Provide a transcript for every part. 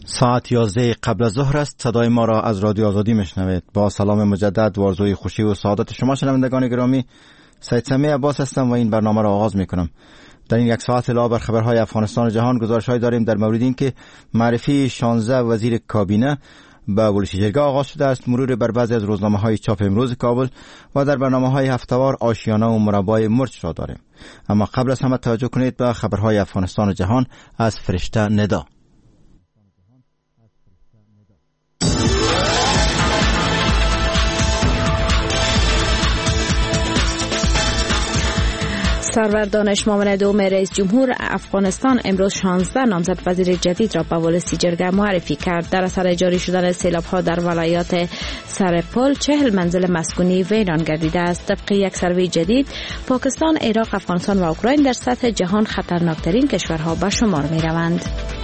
ساعت 11 قبل از ظهر است. صدای ما را از رادیو آزادی میشنوید. با سلام مجدد و آرزوی خوشی و سعادت شما شنوندگان گرامی، سید سمیع عباس هستم و این برنامه را آغاز میکنم. در این یک ساعت علاوه بر خبرهای افغانستان و جهان گزارش‌های داریم در مورد اینکه معرفی 16 وزیر کابینه به ولسی جرگه آغاز شده است، مرور بر بعضی از روزنامه‌های چاپ امروز کابل و در برنامه‌های هفته‌وار آشیانه و مربای مرچ را داریم. اما قبل از همه توجه کنید به خبرهای افغانستان و جهان از فرشته ندا. سرور دانش معاون دوم رئیس جمهور افغانستان امروز 16 نامزد وزیر جدید را به ولسی جرگه معرفی کرد. در اثر جاری شدن سیلاب‌ها در ولایات سرپل 40 منزل مسکونی ویران گردیده است. طبق یک سروی جدید، پاکستان، عراق، افغانستان و اوکراین در سطح جهان خطرناکترین کشورها به شمار می روند.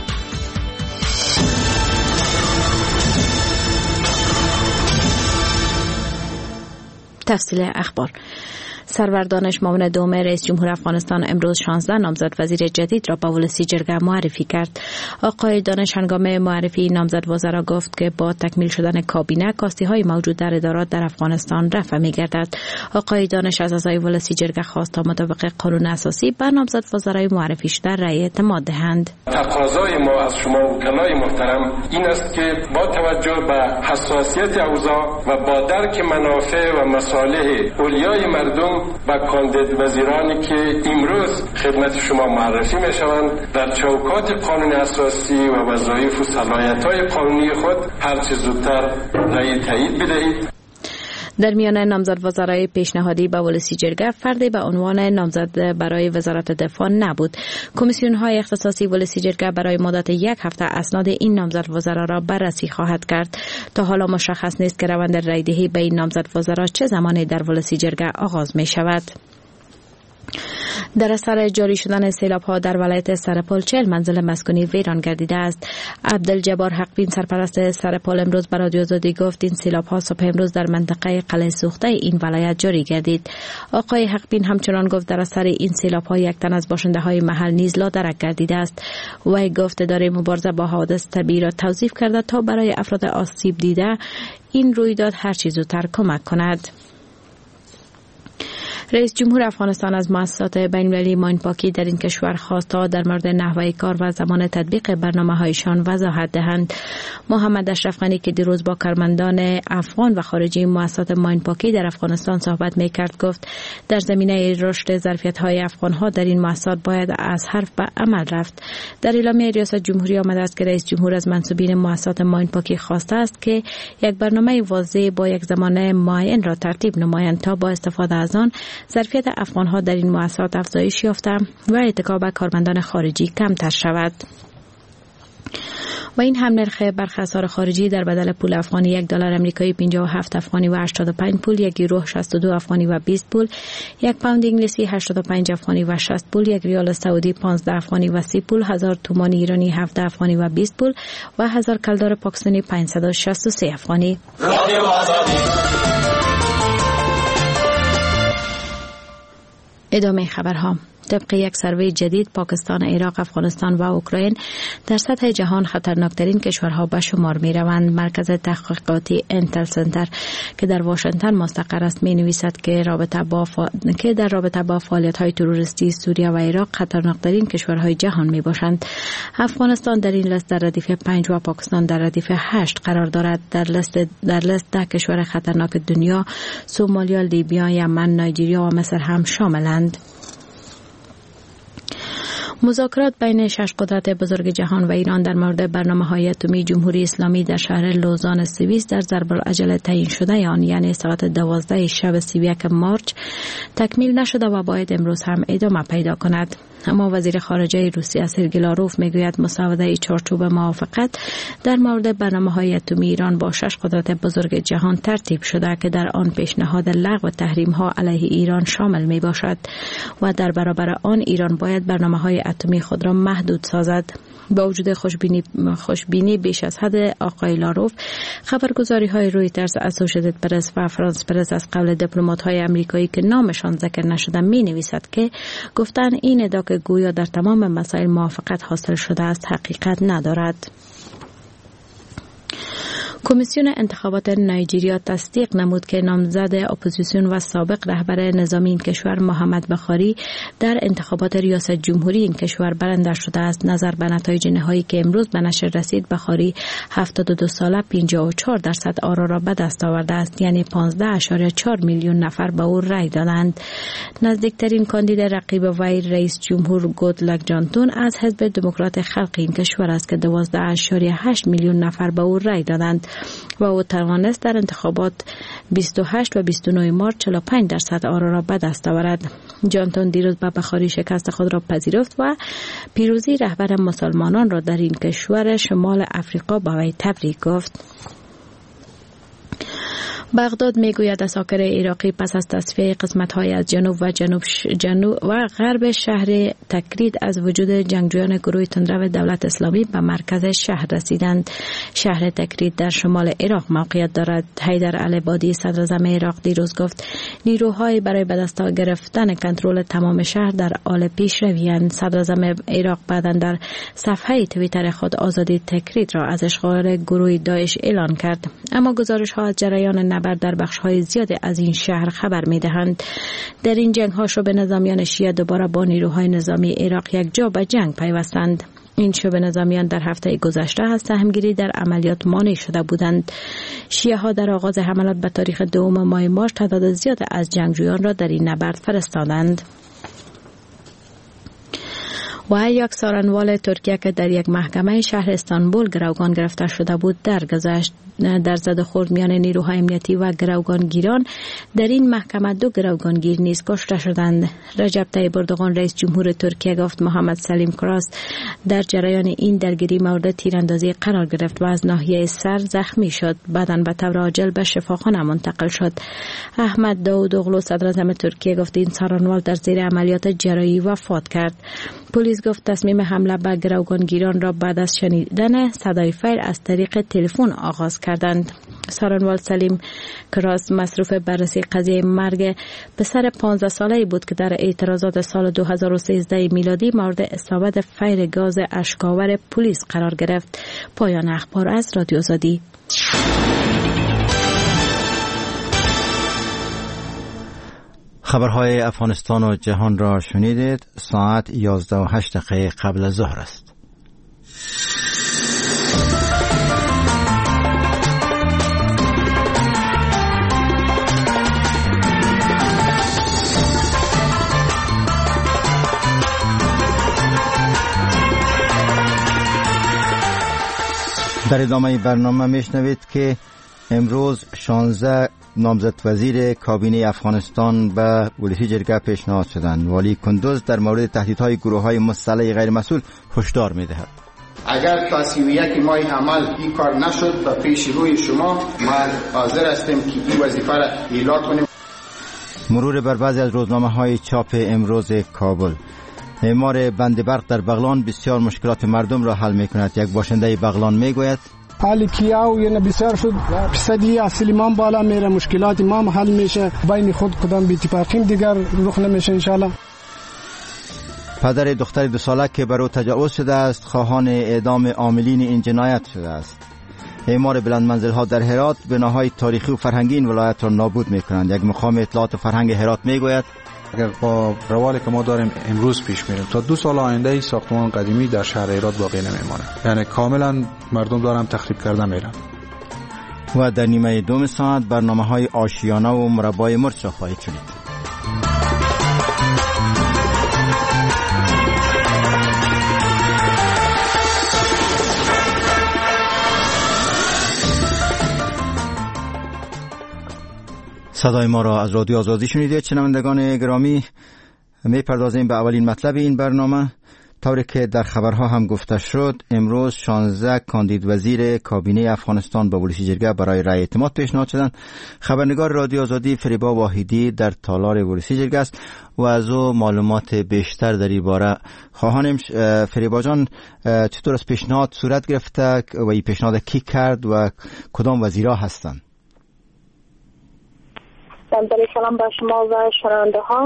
تفصیل اخبار. سرور دانش معاون دوم رئیس جمهور افغانستان امروز 16 نامزد وزیر جدید را به ولسی جرگه معرفی کرد. آقای دانش هنگام معرفی نامزد وزرا گفت که با تکمیل شدن کابینه کاستی‌های موجود در ادارات در افغانستان رفع می‌گردد. آقای دانش از اعضای ولسی جرگه خواست تا مطابق قانون اساسی بر نامزد وزرای معرفی شده رأی اعتماد دهند. تقاضای ما از شما وکلای محترم این است که با توجه به حساسیت اوضاع و با درک منافع و مصالح اولیای مردم و کاندید وزیرانی که امروز خدمت شما معرفی می شوند در چوکات قانون اساسی و وظایف و صلاحیت‌های قانونی خود هر چه زودتر رأی تایید بدهید. در میان نامزد وزرای پیشنهادی به ولسی جرگه فردی به عنوان نامزد برای وزارت دفاع نبود. کمیسیون های اختصاصی ولسی جرگه برای مدت یک هفته اسناد این نامزد وزرا را بررسی خواهد کرد. تا حالا مشخص نیست که روند رایدهی به این نامزد وزرا چه زمانی در ولسی جرگه آغاز می شود. در اثر جاری شدن سیلاب‌ها در ولایت سرپل 40 منزل مسکونی ویران گردیده است. عبدالجبار حقبین سرپرست سرپل امروز به رادیو آزادی گفت این سیلاب‌ها صبح امروز در منطقه قلعه سوخته این ولایت جاری گردید. آقای حقبین همچنان گفت در اثر این سیلاب‌ها یک تن از باشنده‌های محل نیز لاردرک گردیده است. وی گفت اداره مبارزه با حوادث طبیعی را توصیف کرده تا برای افراد آسیب دیده این رویداد هر چه زودتر کمک کند. رئیس جمهور افغانستان از مؤسسات بین‌المللی ماینپاکی در این کشور خواست تا در مورد نحوه کار و زمان تطبیق برنامه‌هایشان وضاحت دهند. محمد اشرف غنی که دیروز با کارمندان افغان و خارجی مؤسسات ماینپاکی در افغانستان صحبت می‌کرد گفت در زمینه رشد ظرفیت‌های افغان‌ها در این مؤسسات باید از حرف به عمل رفت. در اعلامیه ریاست جمهوری آمده است که رئیس جمهور از منصوبین مؤسسات ماینپاکی خواسته است که یک برنامه واضح با یک زمان معین را ترتیب نمایند تا با استفاده از آن ظرفیت افغان‌ها در این مؤسسات افزایش یافته و اتکا به کارمندان خارجی کمتر شود. و این هم نرخ برخی اسعار خارجی در بدل پول افغانی $1 آمریکایی 57 افغانی و 85 پول، یک یورو 62 افغانی و 20 پول، یک پوند انگلیسی 85 افغانی و 60 پول، یک ریال سعودی 15 افغانی و 30 پول، 1000 تومان ایرانی 17 افغانی و 20 پول و 1000 کلدار پاکستانی 563 افغانی. ادامه خبرها. طبق یک سروی جدید، پاکستان، عراق، افغانستان و اوکراین در سطح جهان خطرناکترین کشورها به شمار می روند. مرکز تحقیقاتی انتل سنتر که در واشنگتن مستقر است می نویسد که در رابطه با فعالیت‌های تروریستی سوریه و عراق خطرناکترین کشورهای جهان می باشند. افغانستان در این لیست در ردیف 5 و پاکستان در ردیف 8 قرار دارد. در لیست 10 کشور خطرناک دنیا سومالیا، لیبیا، یمن، نایجریا و مصر هم شاملند. مذاکرات بین 6 قدرت بزرگ جهان و ایران در مورد برنامه‌های اتمی جمهوری اسلامی در شهر لوزان سوئیس در ضرب العجله تعیین شده آن یعنی ساعت 12 شب 31 مارچ تکمیل نشده و باید امروز هم ادامه پیدا کند. اما وزیر خارجه روسیه سرگئی لاروف میگوید مسوده چارچوب موافقت در مورد برنامه‌های اتمی ایران با 6 قدرت بزرگ جهان ترتیب شده که در آن پیشنهاد لغو تحریم‌ها علیه ایران شامل میباشد و در برابر آن ایران باید برنامه‌های اتمی خود را محدود سازد. با وجود خوشبینی بیش از حد آقای لاروف، خبرگزاری‌های رویترز، اسوشییتد پرس و فرانس پرس از قول دیپلمات‌های آمریکایی که نامشان ذکر نشده می‌نویسد که گفتن این ادعا که گویا در تمام مسائل موافقت حاصل شده است حقیقت ندارد. کمیسیون انتخابات نایجریا تصدیق نمود که نامزد اپوزیسیون و سابق رهبر نظامی این کشور محمد بخاری در انتخابات ریاست جمهوری این کشور برنده شده است. نظر به نتایج نهایی که امروز به نشر رسید، بخاری 72 ساله 54% آرا را به دست آورده است، یعنی 15.4 میلیون نفر به او رای دادند. نزدیکترین کاندید رقیب وی رئیس جمهور گودلک جانتون از حزب دموکرات خلق این کشور است که 12.8 میلیون نفر به او رای دادند و او توانست در انتخابات 28 و 29 مارس 45% آرا را به دست آورد. جانتون دیروز به بخاری شکست خود را پذیرفت و پیروزی رهبر مسلمانان را در این کشور شمال افریقا به وی تبریک گفت. بغداد میگوید اساکر عراقی پس از تصفیه قسمت‌های از جنوب و غرب شهر تکرید از وجود جنگجویان گروه تندرو دولت اسلامی به مرکز شهر رسیدند. شهر تکرید در شمال عراق موقعیت دارد. حیدر العبادی صدر اعظم عراق دیروز گفت نیروهای برای به دست گرفتن کنترل تمام شهر در حال پیشروی‌اند. صدر اعظم عراق بعداً در صفحه توییتر خود آزادی تکرید را از اشغال گروه داعش اعلان کرد. اما گزارش‌ها از جریان نبرد در بخش‌های زیادی از این شهر خبر می‌دهند. در این جنگ‌ها شعبه نظامیان شیعه دوباره با نیروهای نظامی عراق یک جا به جنگ پیوستند. این شعبه نظامیان در هفته گذشته از سهمگیری در عملیات مانع شده بودند. شیعه‌ها در آغاز حملات به تاریخ 2 ماه مارس تعداد زیاد از جنگجویان را در این نبرد فرستادند. و یک سارنوال ترکیه که در یک محکمه شهر استانبول گروگان گرفته شده بود درگذشت. در زد و خورد میان نیروهای امنیتی و گروگانگیران در این محکمه 2 گروگانگیر نیز کشته شدند. رجب طیب اردوغان رئیس جمهور ترکیه گفت محمد سلیم کراس در جریان این درگیری مورد تیراندازی قرار گرفت و از ناحیه سر زخمی شد. بعداً به طور عاجل به شفاخانه منتقل شد. احمد داوودوغلو صدر اعظم ترکیه گفت این سارنوال در زیر عملیات جراحی وفات کرد. پلیس گفت تصمیم حمله به گروگانگیران را بعد از شنیدن صدای فیر از طریق تلفن آغاز کردند. سارنوال سلیم کراس مصروف بررسی قضیه مرگ پسر 15 ساله‌ای بود که در اعتراضات سال 2013 میلادی مورد اصابت فیر گاز اشک‌آور پلیس قرار گرفت. پایان اخبار از رادیو آزادی. خبرهای افغانستان و جهان را شنیدید. ساعت 11:08 قبل از ظهر است. در ادامه برنامه میشنوید که امروز 16 نامزد وزیر کابینه افغانستان به ولسی جرگه پیشنهاد شدند. والی کندوز در مورد تهدیدهای گروه‌های مسلح غیر مسئول هشدار می‌دهد. اگر تا 31 ماه عمل این کار نشد به پیش روی شما ما حاضر هستیم که این وظیفه را اجرا کنیم. مرور بر بعضی از روزنامه‌های چاپ امروز کابل. اعمار بند برق در بغلان بسیار مشکلات مردم را حل می‌کند. یک باشنده بغلان میگوید حالی کیاو یعنی بسیار شد فسادی اصلی ما بالا میره، مشکلات ما حل میشه، بین خود کدام بی‌اتفاقیم دیگر رخ نمیشه ان شاء الله. پدر دختر 2 ساله که بر او تجاوز شده است خواهان اعدام عاملین این جنایت شده است. اعمار بلند منزل‌ها در هرات بناهای تاریخی و فرهنگی این ولایت را نابود می‌کنند. یک مقام اطلاعات و فرهنگ هرات میگوید اگر با روالی که ما داریم امروز پیش میریم تا 2 سال آینده این ساختمان قدیمی در شهر هرات باقی نمیمانه، یعنی کاملا مردم دارن تخریب کرده میرن. و در نیمه دوم ساعت برنامه‌های آشیانه و مربای مرچ را خواهید شنید. صدای ما را از رادیو آزادی شنیدید. شنوندگان گرامی، می‌پردازیم به اولین مطلب این برنامه. طوری که در خبرها هم گفته شد، امروز 16 کاندید وزیر کابینه افغانستان به ولسی جرگه برای رای اعتماد پیشنهاد شدند. خبرنگار رادیو آزادی فریبا واحدی در تالار ولسی جرگه است و از او معلومات بیشتر در این باره خواهانیم. فریبا جان، چطور از پیشنهاد صورت گرفته و این پیشنهاد کی کرد و کدام وزیرها هستند؟ سلام به شما و شنونده ها.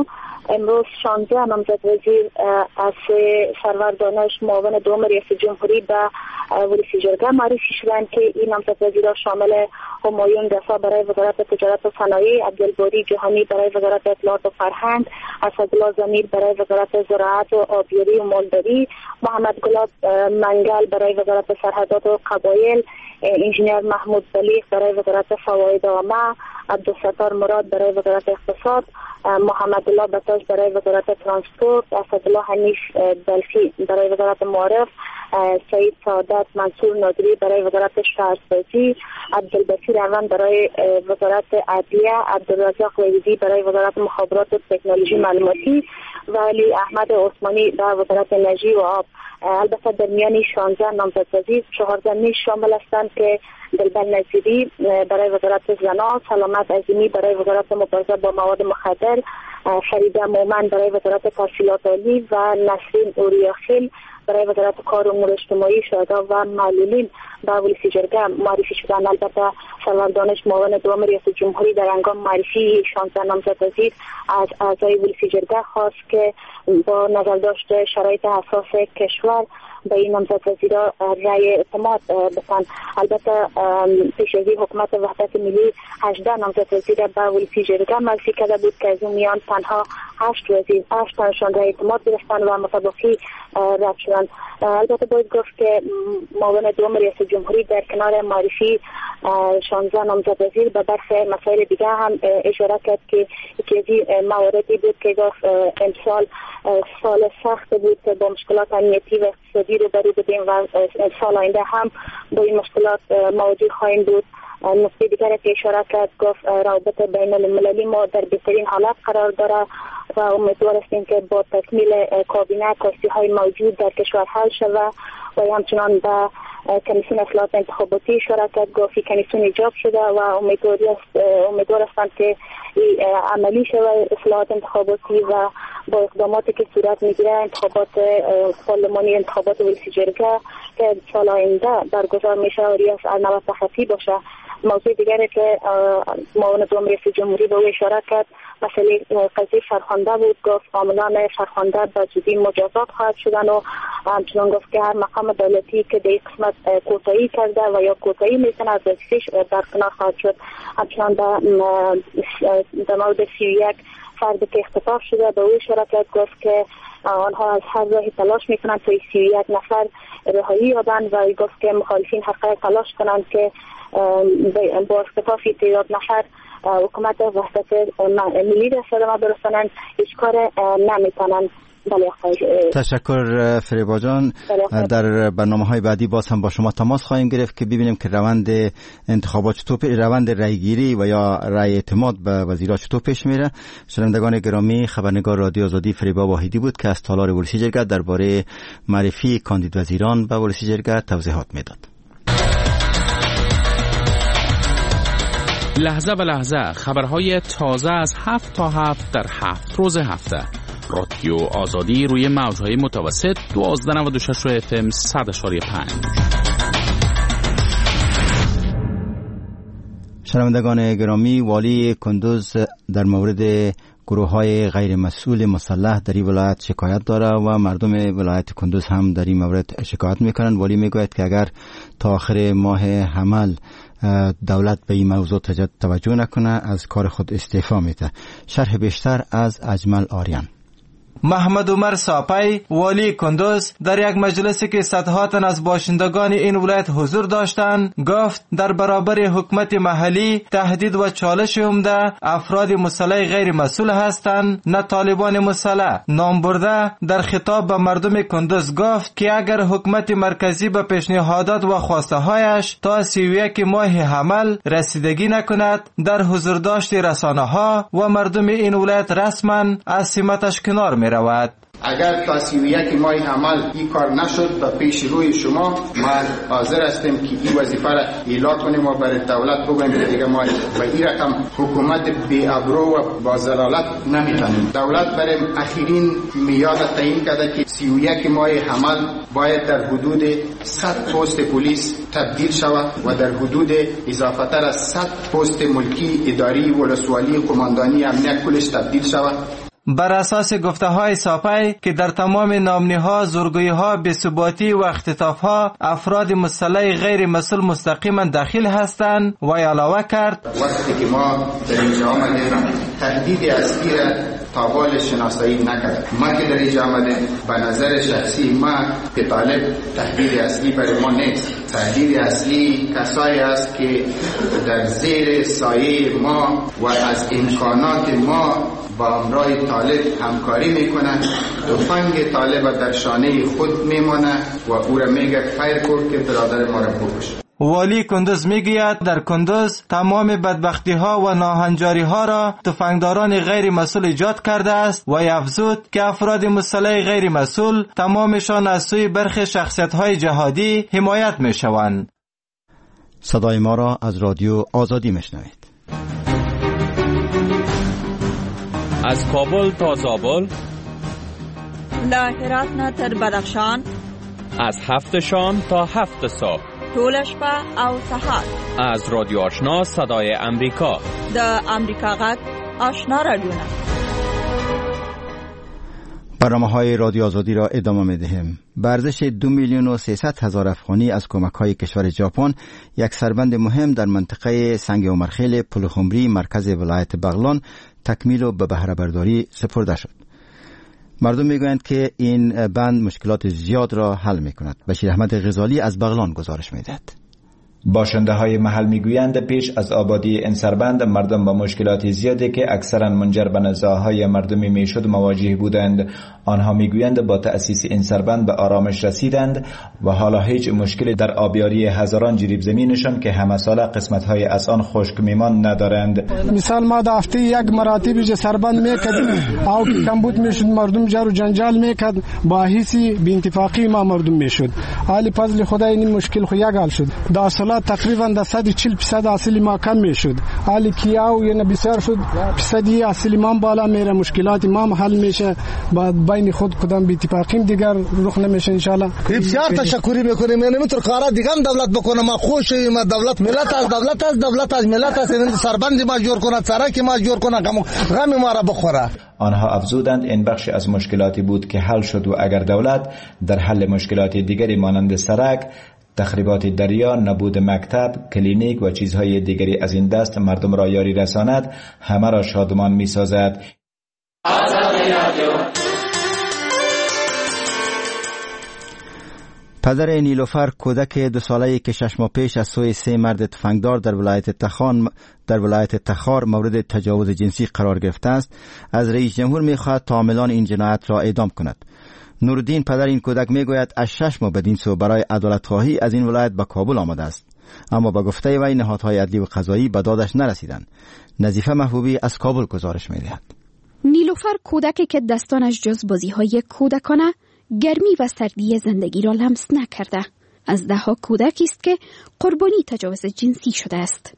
امروز 16 نامزد وزیر از سرور دانش معاون دوم رئیس جمهوری به ولسی جرگه معرفی شدند که این نامزد وزیران شامل همایون رسا برای وزارت تجارت و صنایع، عبدالباری جهانی برای وزارت اطلاعات و فرهنگ، اسدالله ضمیر برای وزارت زراعت و آبیاری و مالداری، محمد گلاب منگل برای وزارت سرحدات و قبایل، انجینیر محمود بلیغ برای وزارت فواید عامه، عبدالستار مراد برای وزارت اقتصاد، محمد الله بتاش برای وزارت ترانسپورت، اسدالله حنیف بلخی برای وزارت معارف، سعید سعادت منصور نادری برای وزارت شهرسازی، عبدالبصیر اون برای وزارت عدلیه، عبدالرزاق وحیدی برای وزارت مخابرات و تکنولوژی معلوماتی و علی احمد عثمانی برای وزارت انرژی و آب. البته در میان 16 نامزد وزیر 14 نیز شامل هستند که دلبر نظیری برای وزارت زنان، سلامت عظیمی برای وزارت مبارزه با مواد مخدر، فریده مومن برای وزارت تحصیلات عالی و نسرین اوریاخیل برای وزارت کار و امور اجتماعی، شهدا و معلولین به ولسی جرگه معرفی شدند. البته سرور دانش معاون دوم رئیس جمهوری در هنگام معرفی 16 نامزد وزیر از اعضای ولسی جرگه خواست که با نظر داشته شرایط حساس کشور به این نامزد وزیرا رأی اعتماد بتن. البته پیش از این حکومت وحدت ملی 18 نامزد وزیر به ولسی جرگه معرفی کرده بود که از اون میان تنها 8 وزیر 8 تنشان رأی اعتماد گرفتن و متبقی رد شدند. البته باید گفت که معاون دوم رئیس جمهوری در کنار معرفی 16 نامزد وزیر به برخی مسائل دیگه هم اشاره کرد که یکی از مواردی بود که گفت امسال سال سخت بود که با مشکلات امنیتی و اقتصادی روبرو بودیم و سال آینده هم با این مشکلات مواجه خواهیم بود. نکته دیگر که اشاره کرد گفت روابط بین المللی ما در بهترین حالت قرار داره و امیدوار هستیم که با تکمیل کابینه کاستی های موجود در کشور حل شود و همچنان به کمیسیون اصلاحات انتخاباتی اشاره کرد. گفت کمیسیون ایجاب شده و امیدوار هستند که عملی شود اصلاحات انتخاباتی و با اقداماتی که صورت میگیره انتخابات پارلمانی، انتخابات ولسی جرگه که سال آینده برگزار میشه و ریاست ارنبت تخطی باشه. موضوع دیگری که معاون دوم رئیس جمهوری به او اشاره کرد مسئله قضیه فرخنده بود. گفت عاملان فرخنده به زودی مجازات خواهد شدن و همچنان گفت که هر مقام دولتی که در قسمت کوتاهی کرده و یا کوتاهی میکنه از وظیفه‌اش برکنار خواهد شد. همچنان در مورد 31 فرد که اختطاف شده به او اشاره کرد. گفت که آنها از هر راهی تلاش میکنند تا 31 نفر رهایی یابند و گفت که مخالفین حقیقت تلاش کنند که با اختطاف تعداد نفر حکومت وحدت ملی را صدمه برسانند. هیچ کار نمیکنند. تشکر فریبا جان. در برنامه‌های بعدی باز هم با شما تماس خواهیم گرفت که ببینیم که روند انتخابات چطور روند رأیگیری و یا رأی اعتماد به وزیرا چطور پیش میره. شنوندگان گرامی، خبرنگار رادیو آزادی فریبا واحدی بود که از تالار ولسی جرگه درباره معرفی کاندید وزیران به ولسی جرگه توضیحات میداد. لحظه به لحظه خبرهای تازه از 7 تا 7 در 7 روز هفته. رادیو آزادی روی موجهای متوسط 1296 FM 100.5. شنوندگان گرامی، والی کندوز در مورد گروه‌های غیر مسئول مسلح در این ولایت شکایت داره و مردم ولایت کندوز هم در این مورد شکایت میکنند. والی میگوید که اگر تا آخر ماه حمل دولت به این موضوع توجه نکنه از کار خود استعفا میده. شرح بیشتر از اجمل آریان. محمد عمر ساپی والی کندوز در یک مجلسی که صدها تن از باشندگان این ولایت حضور داشتند گفت در برابر حکومت محلی تهدید و چالش عمده افراد مسلح غیر مسئول هستند نه طالبان مسلح. نام برده در خطاب به مردم کندوز گفت که اگر حکومت مرکزی به پیشنهادات و خواسته هایش تا 31 ماه حمل رسیدگی نکند در حضور داشت رسانه ها و مردم این ولایت رسما از سمتش کنار می رود. اگر تا 31 ماه حمل این کار نشد به پیش روی شما ما حاضر هستیم که این وظیفه را اعلام کنیم و برای دولت بگوییم دیگه ما به این رقم حکومت بی ابرو و با ضلالت نمیتونیم. دولت برای اخیرین میاد تعیین کرده که 31 ماه حمل باید در حدود 100 پست پلیس تبدیل شود و در حدود اضافه تر از 100 پست ملکی اداری ولسوالی قماندانی امنیت کلش تبدیل شود. بر اساس گفته‌های ساپی که در تمام نامنی‌ها، زورگویی‌ها، بی‌ثباتی و اختطاف‌ها افراد مسلح غیر مسئول مستقیما داخل هستند و علاوه کرد وقتی که ما در اینجا آمدیم تهدید اصلی را تابال شناسایی نکرد. ما که در اینجا آمدیم به نظر شخصی ما که طالب تهدید اصلی برای ما نیست. تهدید اصلی کسایی است که در زیر سایه ما و از امکانات ما با همراه طالب همکاری میکنند. تفنگ طالب در شانه خود میمانه و او را میگه خیر کن که برادر ما را بکش. والی کندوز میگوید در کندوز تمام بدبختی ها و ناهنجاری ها را تفنگداران غیر مسئول ایجاد کرده است و افزود که افراد مسلح غیر مسئول تمامشان از سوی برخی شخصیت های جهادی حمایت می شوند. صدای ما را از رادیو آزادی میشنوید. از کابل تا زابل، له هرات نه تر بدخشان، از 7 شام تا 7 صبح، ټول شپه او سهار. از رادیو آشنا صدای امریکا، د امریکا غږ آشنا رادیوونه. برنامه‌های رادیو آزادی را ادامه می‌دهیم. به ارزش 2,300,000 افغانی از کمک‌های کشور ژاپن یک سربند مهم در منطقه سنگ عمرخیل پلخمری مرکز ولایت بغلان تکمیل و به بهره برداری سپرده شد. مردم میگویند که این بند مشکلات زیاد را حل می‌کند. بشیر احمد غزالی از بغلان گزارش می‌دهد. باشنده های محل میگویند پیش از آبادی این سربند مردم با مشکلات زیادی که اکثرا منجر به نزاع‌های مردمی میشد مواجه بودند. آنها میگویند با تأسیس این سربند به آرامش رسیدند و حالا هیچ مشکلی در آبیاری هزاران جریب زمینشان که همه ساله قسمت‌های از آن خشک میمان ندارند. مثال ما در هفته یک مراتب سربند میکردیم او کمبود میشد مردم جر و جنجال میکرد با حسی بی اتفاقی ما مردم میشد. حالی فضل خدا این مشکل خو یک حل شد. در تقریبا در 140% اصلی ما کم میشد. حالی کیاو یعنی بسیار شد فیصدی اصلی ما بالا میره، مشکلات ما حل میشه، بعد بین خود کدام بی اتفاقیم دیگر رخ نمیشه ان شاء الله. بسیار تشکری میکنیم. یعنی میتر کارا دیگه هم دولت بکنه. ما خوشیم دولت ملت از دولت از ملت از سربند ما جور کنه، سرک ما جور کنه، غم ما را بخوره. آنها افزودند این بخش از مشکلاتی بود که حل شد و اگر دولت در حل مشکلات دیگری مانند سرک، تخریبات دریا، نبود مکتب، کلینیک و چیزهای دیگری از این دست مردم را یاری رساند، همه را شادمان می سازد. پدر نیلوفر کودک 2 ساله‌ای که 6 ماه پیش از سوی 3 مرد تفنگدار در ولایت تخار مورد تجاوز جنسی قرار گرفته است، از رئیس جمهور می‌خواهد تا عاملان این جنایت را اعدام کند. نوردین پدر این کودک میگوید از 6 ماه بدین سو برای عدالت خواهی از این ولایت به کابل آمده است، اما با گفته وی نهادهای عدلی و قضایی به دادش نرسیدند. نظیفه محبوبی از کابل گزارش میدهد. نیلوفر کودکی که دستانش جز بازی‌های کودکانه گرمی و سردی زندگی را لمس نکرده، از ده‌ها کودکی است که قربانی تجاوز جنسی شده است.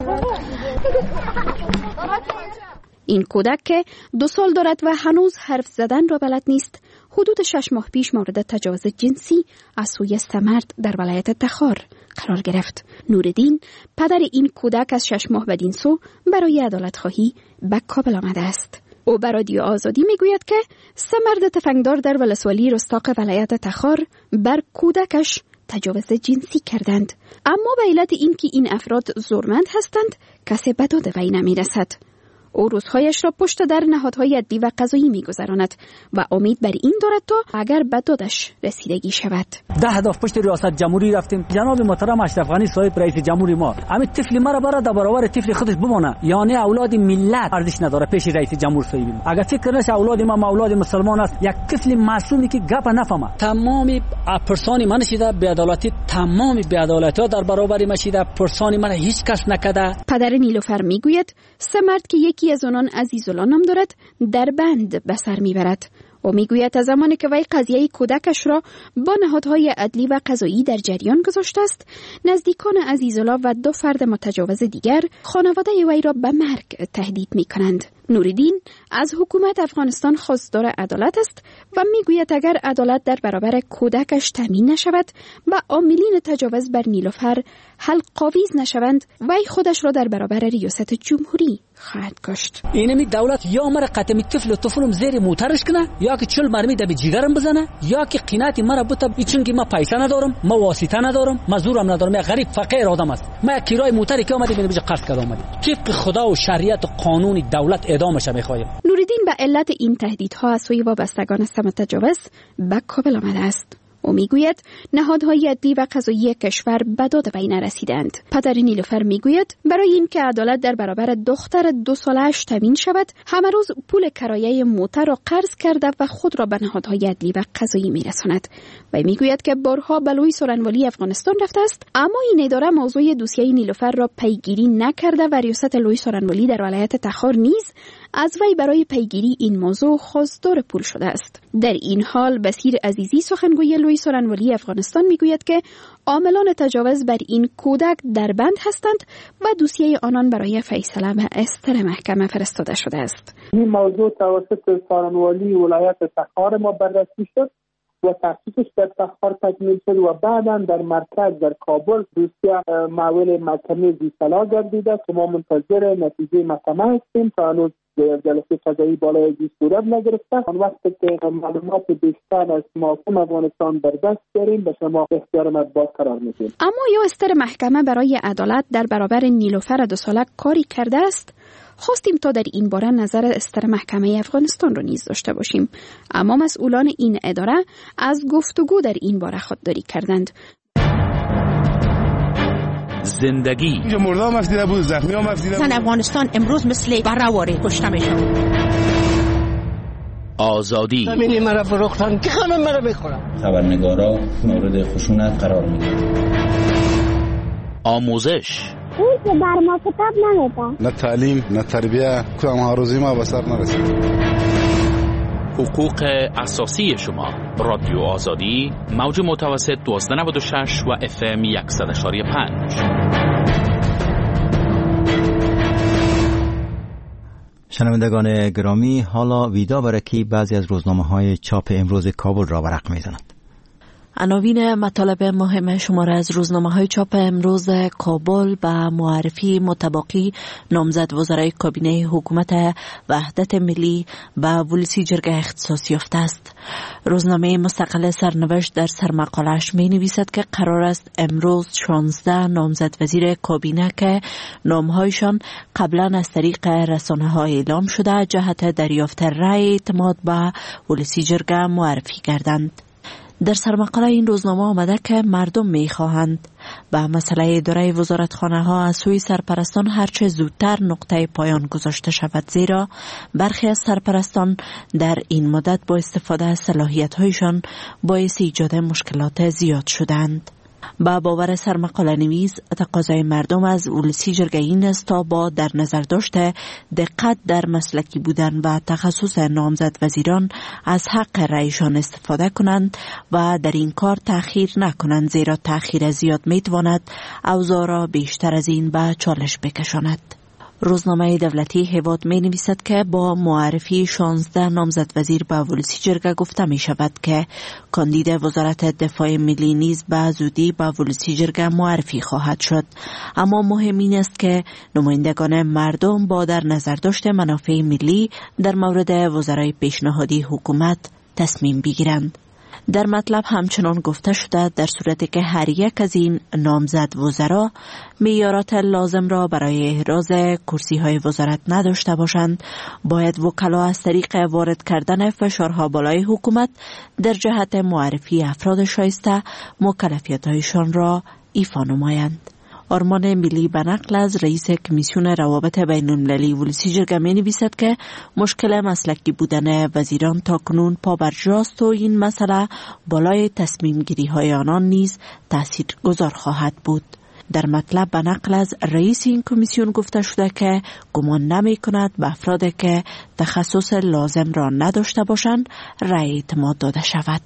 این کودک که 2 سال دارد و هنوز حرف زدن را بلد نیست، حدود 6 ماه پیش مورد تجاوز جنسی از سوی 3 مرد در ولایت تخار قرار گرفت. نوردین پدر این کودک از 6 ماه بدین سو برای عدالت خواهی به کابل آمده است. او به رادیو آزادی میگوید که 3 مرد تفنگدار در ولسوالی رستاق ولایت تخار بر کودکش تجاوز جنسی کردند، اما به علت اینکه این افراد زورمند هستند کسی به داد وی نمیرسد. او روزهایش را پشت در نهادهای عدلی و قضایی میگذراند و امید بر این دارد تا اگر به دادش رسیدگی شود. 10 هدف پشت ریاست جمهوری رفتیم. جناب محترم اشرف غنی صاحب رئیس جمهوری ما همین طفل ما را برای در برابر طفل خودش بمانه، یعنی اولاد ملت ارزش نداره پیش رئیس جمهور صاحب. اگر فکر نشه اولاد ما اولاد مسلمان است، یک طفل معصومی که گپ نفهمه، تمام پرسانی من شده بی عدالتی، تمام بی عدالتی در برابر ما شده، پرسانی من هیچ کس نکرده. پدر نیلوفر میگوید 3 مرد که یکی از آنان عزیزالله نام دارد در بند به سر میبرد. او میگوید از زمانی که وی قضیه کودکش را با نهادهای عدلی و قضایی در جریان گذاشته است، نزدیکان عزیزالله و 2 فرد متجاوز دیگر خانواده وی را به مرگ تهدید میکنند. نوریدین از حکومت افغانستان خواستار عدالت است و میگوید اگر عدالت در برابر کودکش تامین نشود و عاملین تجاوز بر نیلوفر حلق‌آویز نشوند وی خودش را در برابر ریاست جمهوری خواهد کشت. اینمی دولت یا مرا قتل طفلم زیر موترش کنه یا که 40 مرمی در جیگرم بزنه یا که قیناتی مرا بده، چون که ما پیسه ندارم، ما واسطه ندارم، مزورم ندارم، یا غریب فقیر آدم است. ما کرای موتری که اومدیم بجا قرض کرده اومدیم. طبق خدا و شریعت و قانون دولت اعدامش میخوایم. نوریدین به علت این تهدیدها از سوی وابستگان سم تجاوز به کابل آمده است. او میگوید نهادهای عدلی و قضایی کشور به داد وی نرسیدند. پدر نیلوفر میگوید برای اینکه عدالت در برابر دختر 2 ساله‌اش تامین شود، همه روز پول کرایه موتر را قرض کرده و خود را به نهادهای عدلی و قضایی میرساند. وی میگوید که بارها به لوی سورنوالی افغانستان رفته است، اما این اداره موضوع دوسیه نیلوفر را پیگیری نکرده و ریاست لوی سورنوالی در ولایت تخار نیز از وی برای پیگیری این موضوع خواستار پول شده است. در این حال بصیر عزیزی سخنگوی لوی سورنوالی افغانستان میگوید که عاملان تجاوز بر این کودک در بند هستند و دوسیه آنان برای فیصله به استر محکمه فرستاده شده است. این موضوع توسط سورنوالی ولایت تخار ما بررسی شد و تحقیقش در تخار تکمیل شد و بعدا در مرکز در کابل دوسیه معول محکمه زیصلاح گردیده که ما منتظر نتیجه محکمه هستیم تا هنوز جلسه قضایی بالای جی صورت نگرفته. آن وقت که معلومات بیشتر از محاکم افغانستان در دست داریم به شما اختیار مطبوعات قرار میدیم. اما یا استر محکمه برای عدالت در برابر نیلوفر 2 ساله کاری کرده است؟ خواستیم تا در این باره نظر استر محکمه افغانستان رو نیز داشته باشیم، اما مسئولان این اداره از گفتگو در این باره خودداری کردند. زندگی اینجا مرده هم افدیده بود، زخمی هم افدیده بود. زن افغانستان امروز مثل برهواری کشته میشن. آزادی همینی مرا فروختن که همه مرا بخورم. خبرنگارا مورد خشونت قرار میگیرند. آموزش اون که بر ما کتاب نمیده. نه تعلیم نه تربیه، کدام هاروزی ما به سر نرسید. حقوق اساسی شما. رادیو آزادی، موج متوسط 1296 و FM 100.5. شنوندگان گرامی، حالا ویدا برکی بعضی از روزنامه‌های چاپ امروز کابل را ورق می‌زند. عناوین مطالب مهم شماره از روزنامه‌های چاپ امروز کابل با معرفی متباقی نامزد وزرای کابینه حکومت وحدت ملی و ولسی جرگه اختصاص یافته است. روزنامه مستقل سرنوشت در سرمقاله‌اش می‌نویسد که قرار است امروز 16 نامزد وزیر کابینه که نام‌هایشان قبلا از طریق رسانه‌ها اعلام شده جهت دریافت رأی اعتماد به ولسی جرگه معرفی گردند. در سرمقاله این روزنامه آمده که مردم می‌خواهند به مسئله اداره وزارتخانه ها از سوی سرپرستان هرچه زودتر نقطه پایان گذاشته شود، زیرا برخی از سرپرستان در این مدت با استفاده از صلاحیت‌هایشان باعث ایجاد مشکلات زیاد شدند. با باور سرمقاله نویس تقاضای مردم از ولسی جرگه این است تا با در نظر داشته دقت در مسلکی بودن و تخصص نامزد وزیران از حق رأیشان استفاده کنند و در این کار تأخیر نکنند، زیرا تأخیر زیاد میتواند اوضاع را بیشتر از این به چالش بکشاند. روزنامه دولتی هواد می نویسد که با معرفی 16 نامزد وزیر به ولسی جرگه گفته می شود که کاندید وزارت دفاع ملی نیز به زودی به ولسی جرگه معرفی خواهد شد، اما مهم این است که نمایندگان مردم با در نظر داشت منافع ملی در مورد وزرای پیشنهادی حکومت تصمیم بگیرند. در مطلب همچنان گفته شده در صورتی که هر یک از این نامزد وزرا معیارات لازم را برای احراز کرسی‌های وزارت نداشته باشند، باید وکلا از طریق وارد کردن فشارها بالای حکومت در جهت معرفی افراد شایسته مکلفیت‌هایشان را ایفا نمایند. آرمان ملی به نقل از رئیس کمیسیون روابط بین المللی ولسی جرگه می نویسد که مشکل مسلکی بودن وزیران تا کنون پابرجاست و این مسئله بالای تصمیم گیری های آنان نیز تأثیر گذار خواهد بود. در مطلب به نقل از رئیس این کمیسیون گفته شده که گمان نمی کند به افرادی که تخصص لازم را نداشته باشند رأی اعتماد داده شود.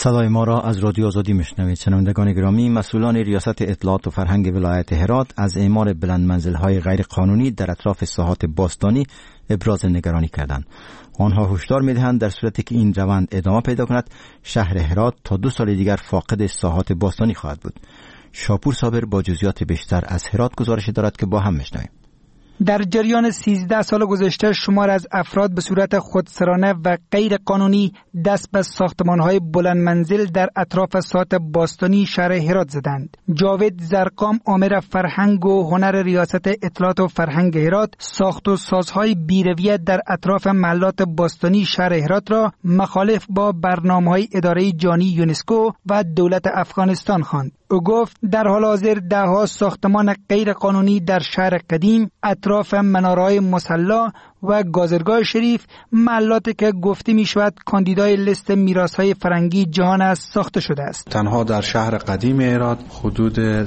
صدای ما را از رادیو آزادی میشنوید. شنوندگان گرامی، مسئولان ریاست اطلاعات و فرهنگ ولایت هرات از اعمار بلند منزل‌های غیر قانونی در اطراف ساحات باستانی ابراز نگرانی کردند. آنها هشدار می‌دهند در صورتی که این روند ادامه پیدا کند، شهر هرات تا 2 سال دیگر فاقد ساحات باستانی خواهد بود. شاپور صابر با جزئیات بیشتر از هرات گزارش دارد که با هم میشنویم. در جریان 13 سال گذشته شمار از افراد به صورت خودسرانه و غیر قانونی دست به ساختمان‌های بلند منزل در اطراف ساحات باستانی شهر هرات زدند. جاوید زرقام، آمر فرهنگ و هنر ریاست اطلاعات و فرهنگ هرات، ساخت و سازهای بیرویه در اطراف محلات باستانی شهر هرات را مخالف با برنامه‌های اداره جانی یونسکو و دولت افغانستان خواند. او گفت در حال حاضر ده‌ها ساختمان غیر قانونی در شهر قدیم، اطراف مناره‌های مصلی و گازرگاه شریف، محلاتی که گفته می شود کاندیدای لیست میراث‌های فرهنگی جهان است، ساخته شده است. تنها در شهر قدیم هرات حدود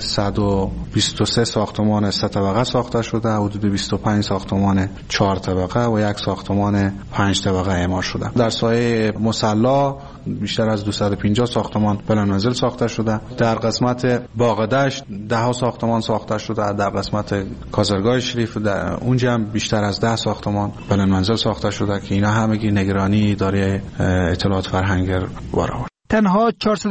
123 ساختمان 3 طبقه ساخته شده، حدود 25 ساختمان 4 طبقه و 1 ساختمان 5 طبقه اعمار شده. در سایه مصلی بیشتر از 250 ساختمان بلند منزل ساخته شده. در قسمت باغ دشت 10 ساختمان ساخته شده. در قسمت گازرگاه شریف در اونجا هم بیشتر از 10 ساختمان بلند منزل ساخته شده که اینا همگی نگرانی اداره اطلاعات فرهنگ وارد. تنها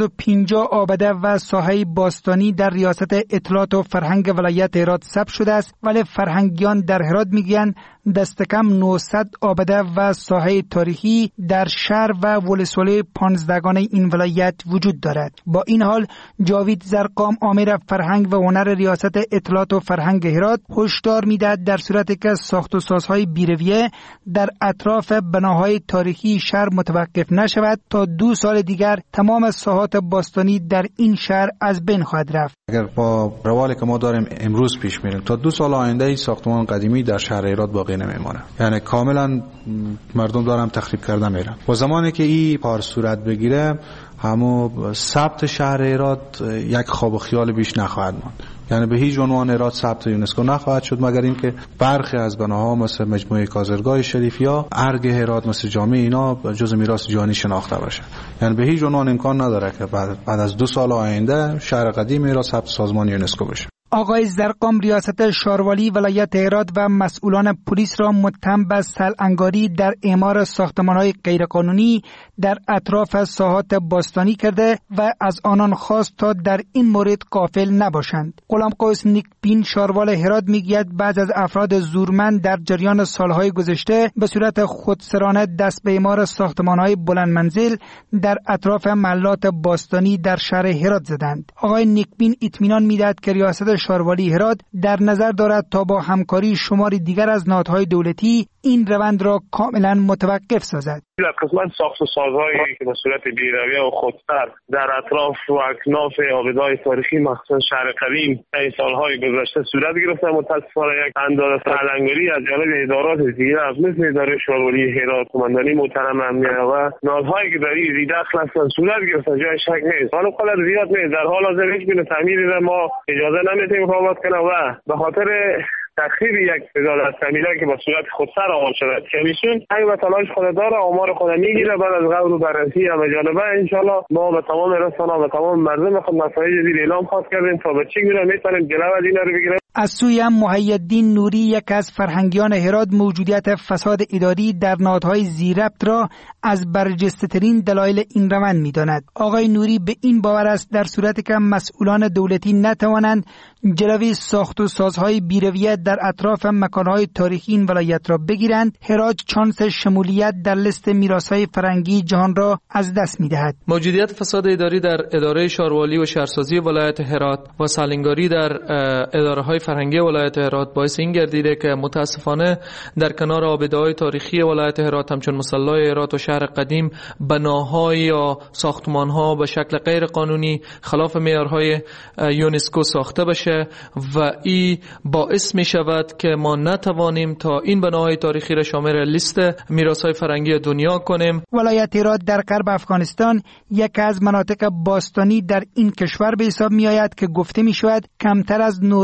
450 آبده و ساحه باستانی در ریاست اطلاعات و فرهنگ ولایت هرات ثبت شده است، ولی فرهنگیان در هرات میگویند دست کم 900 آبده و ساحه تاریخی در شهر و ولسوالی 15گانه این ولایت وجود دارد. با این حال جاوید زرقام، آمر فرهنگ و هنر ریاست اطلاعات و فرهنگ هرات هشدار میدهد در صورتی که ساخت و سازهای بیرویه در اطراف بناهای تاریخی شهر متوقف نشود، تا 2 سال دیگر تمام ساحات باستانی در این شهر از بین خواهد رفت. اگر با روالی که ما داریم امروز پیش میریم، تا 2 سال آینده این ساختمان قدیمی در شهر هرات باقی نمیمونه. یعنی کاملا مردم دارن تخریب کرده میرن. با زمانی که این کار صورت بگیره، همو ثبت شهر هرات یک خواب و خیال بیش نخواهد ماند. یعنی به هیچ عنوان هرات ثبت یونسکو نخواهد شد مگر اینکه برخی از بناها مثل مجموعه گازرگاه شریف یا ارگ هرات مثل جامع اینا جزء میراث جهانی شناخته باشه. یعنی به هیچ عنوان امکان نداره که بعد از 2 سال آینده شهر قدیم هرات ثبت سازمان یونسکو بشه. آقای زرقام ریاست شهرواری ولایت هرات و مسئولان پلیس را متهم به سلانگاری در اعمار ساختمان‌های غیرقانونی در اطراف ساحات باستانی کرده و از آنان خواست تا در این مورد غافل نباشند. غلام قوس نیکبین شاروال هرات میگوید بعض از افراد زورمند در جریان سالهای گذشته به صورت خودسرانه دست به اعمار ساختمان‌های بلند منزل در اطراف محلات باستانی در شهر هرات زدند. آقای نیکبین اطمینان میدهد که ریاست شهرواری هرات در نظر دارد تا با همکاری شماری دیگر از نهادهای دولتی این روند را کاملا متوقف سازد. در قسمت ساخت و سازهایی که به صورت بیرویه و خودسر در اطراف و اکناف آبادهای تاریخی مخصوصا شهر قدیم این سالهای گذشته صورت گرفته، متاسفانه یک اندازه سرلنگری از جانب ادارات دیگر از مثل اداره شهرواری هرات، قماندانی محترم امنیه و نهادهایی که در این ذی‌دخل هستند صورت گرفته، جای شک نیست. حالا قدر زیاد نیست. در حال حاضر هیچ گونه تعمیری را ما اجازه نمیدیم رقابت کنه و به خاطر تخریب یک وزارت تعمیرات که با صورت خودسر آغاز شده کمیسیون اگه به تلاش خود داره آمار خود میگیره، بعد از قبل و بررسی همه جانبه انشالله ما به تمام رسانه‌ها و تمام مردم خود مسائل جدید اعلام خواهد کردیم تا به چه گونه میتونیم جلو از اینا رو بگیریم. از سوی محی‌الدین نوری، یک از فرهنگیان هرات، موجودیت فساد اداری در نهادهای ذی‌ربط را از برجسته‌ترین دلایل این روند می‌داند. آقای نوری به این باور است در صورتی که مسئولان دولتی نتوانند جلوی ساخت و سازهای بیرویه در اطراف مکانهای تاریخی این ولایت را بگیرند، هرات چانس شمولیت در لیست میراث‌های فرهنگی جهان را از دست می‌دهد. موجودیت فساد اداری در اداره شهرواری و شهرسازی ولایت هرات و سالنگاری در اداره‌های فرهنگی ولایت هرات باعث این گردیده که متاسفانه در کنار آباده‌های تاریخی ولایت هرات همچون مصلی هرات و شهر قدیم بناهای یا ساختمان‌ها به شکل غیر قانونی خلاف معیارهای یونسکو ساخته بشه و این باعث می شود که ما نتوانیم تا این بناهای تاریخی را شامل لیست میراث‌های فرهنگی دنیا کنیم. ولایت هرات در غرب افغانستان یک از مناطق باستانی در این کشور به حساب می آید که گفته می شود کمتر از 900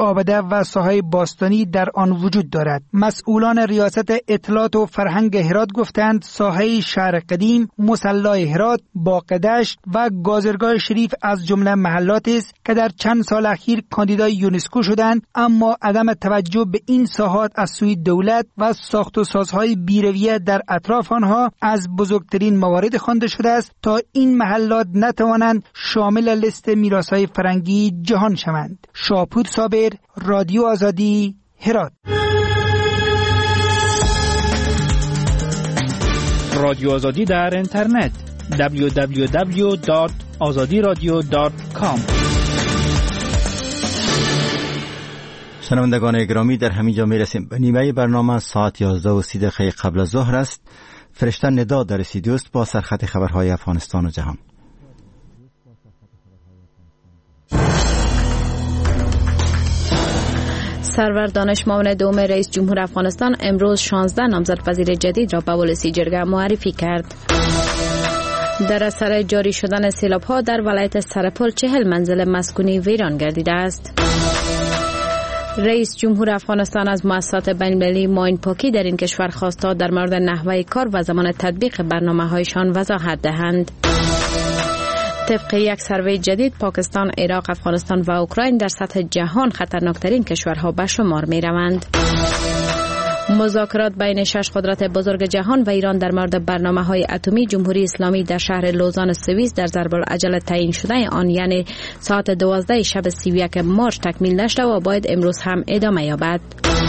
آبده و ساحه باستانی در آن وجود دارد. مسئولان ریاست اطلاعات و فرهنگ هرات گفتند ساحه شهر قدیم، مصلی هرات، باغدشت و گازرگاه شریف از جمله محلات است که در چند سال اخیر کاندیدای یونسکو شدند، اما عدم توجه به این ساحات از سوی دولت و ساخت و سازهای بیرویه در اطراف آنها از بزرگترین موارد خوانده شده است تا این محلات نتوانند شامل لیست میراث‌های فرهنگی جهان شوند. شاپور صابر، رادیو آزادی، هرات. رادیو آزادی در اینترنت www.azadiradio.com. شنوندگان گرامی، در همینجا میرسیم به نیمه برنامه. ساعت 11:30 قبل از ظهر است. فرشته ندا در استودیو است با سرخط خبرهای افغانستان و جهان. سرور دانش معاون دوم رئیس جمهور افغانستان امروز 16 نامزد وزیر جدید را به ولسی جرگه معرفی کرد. در اثر جاری شدن سیلاب‌ها در ولایت سرپل 40 منزل مسکونی ویران گردیده است. رئیس جمهور افغانستان از مؤسسات بین‌المللی ماین پاکی در این کشور خواسته در مورد نحوه کار و زمان تطبیق برنامه‌هایشان وضاحت دهند. طبق یک سروی جدید، پاکستان، عراق، افغانستان و اوکراین در سطح جهان خطرناکترین کشورها به شمار می روند. مذاکرات بین 6 قدرت بزرگ جهان و ایران در مورد برنامه‌های اتمی جمهوری اسلامی در شهر لوزان سوئیس در ضرب العجله تعیین شده آن، یعنی ساعت 12 شب 31 مارس تکمیل نشده و باید امروز هم ادامه یابد.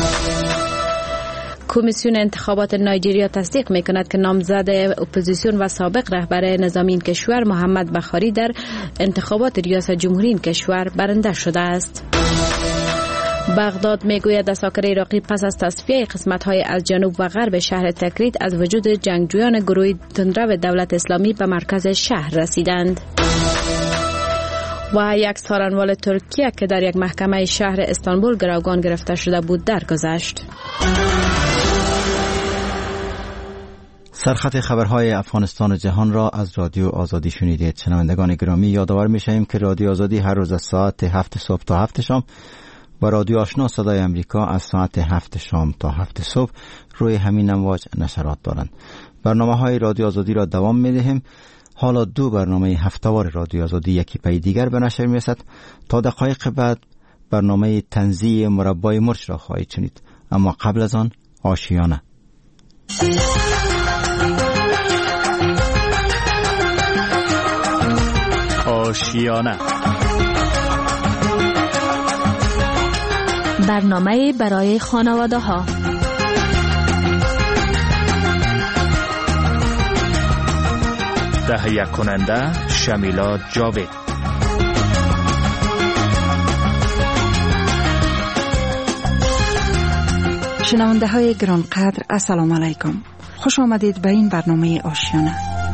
کمیسیون انتخابات نایجریا تصدیق می‌کند که نامزد اپوزیسیون و سابق رهبر نظامی این کشور محمد بخاری در انتخابات ریاست جمهوری این کشور برنده شده است. بغداد میگوید اساکر عراقی پس از تصفیه قسمت‌های از جنوب و غرب شهر تکریت از وجود جنگجویان گروه تندرو دولت اسلامی به مرکز شهر رسیدند. و یک سارنوال ترکیه که در یک محکمه شهر استانبول گروگان گرفته شده بود درگذشت. سرخط خبرهای افغانستان و جهان را از رادیو آزادی شنیدید. شنوندگان گرامی، یادآور می‌شویم که رادیو آزادی هر روز از ساعت 7 صبح تا 7 شام و رادیو آشنا صدای امریکا از ساعت 7 شام تا 7 صبح روی همین امواج نشرات دارند. برنامه‌های رادیو آزادی را دوام می‌دهیم. حالا 2 برنامه هفته‌وار رادیو آزادی یکی پی دیگر به نشر می‌رسد. تا دقایق بعد برنامه تنزیه مربای مرچ را خواهید شنید. اما قبل از آن آشیانه. آشیانه، برنامه برای خانواده ها. تهیه کننده شمیلا جاوید. شنونده های گرانقدر، السلام علیکم. خوش آمدید به این برنامه آشیانه.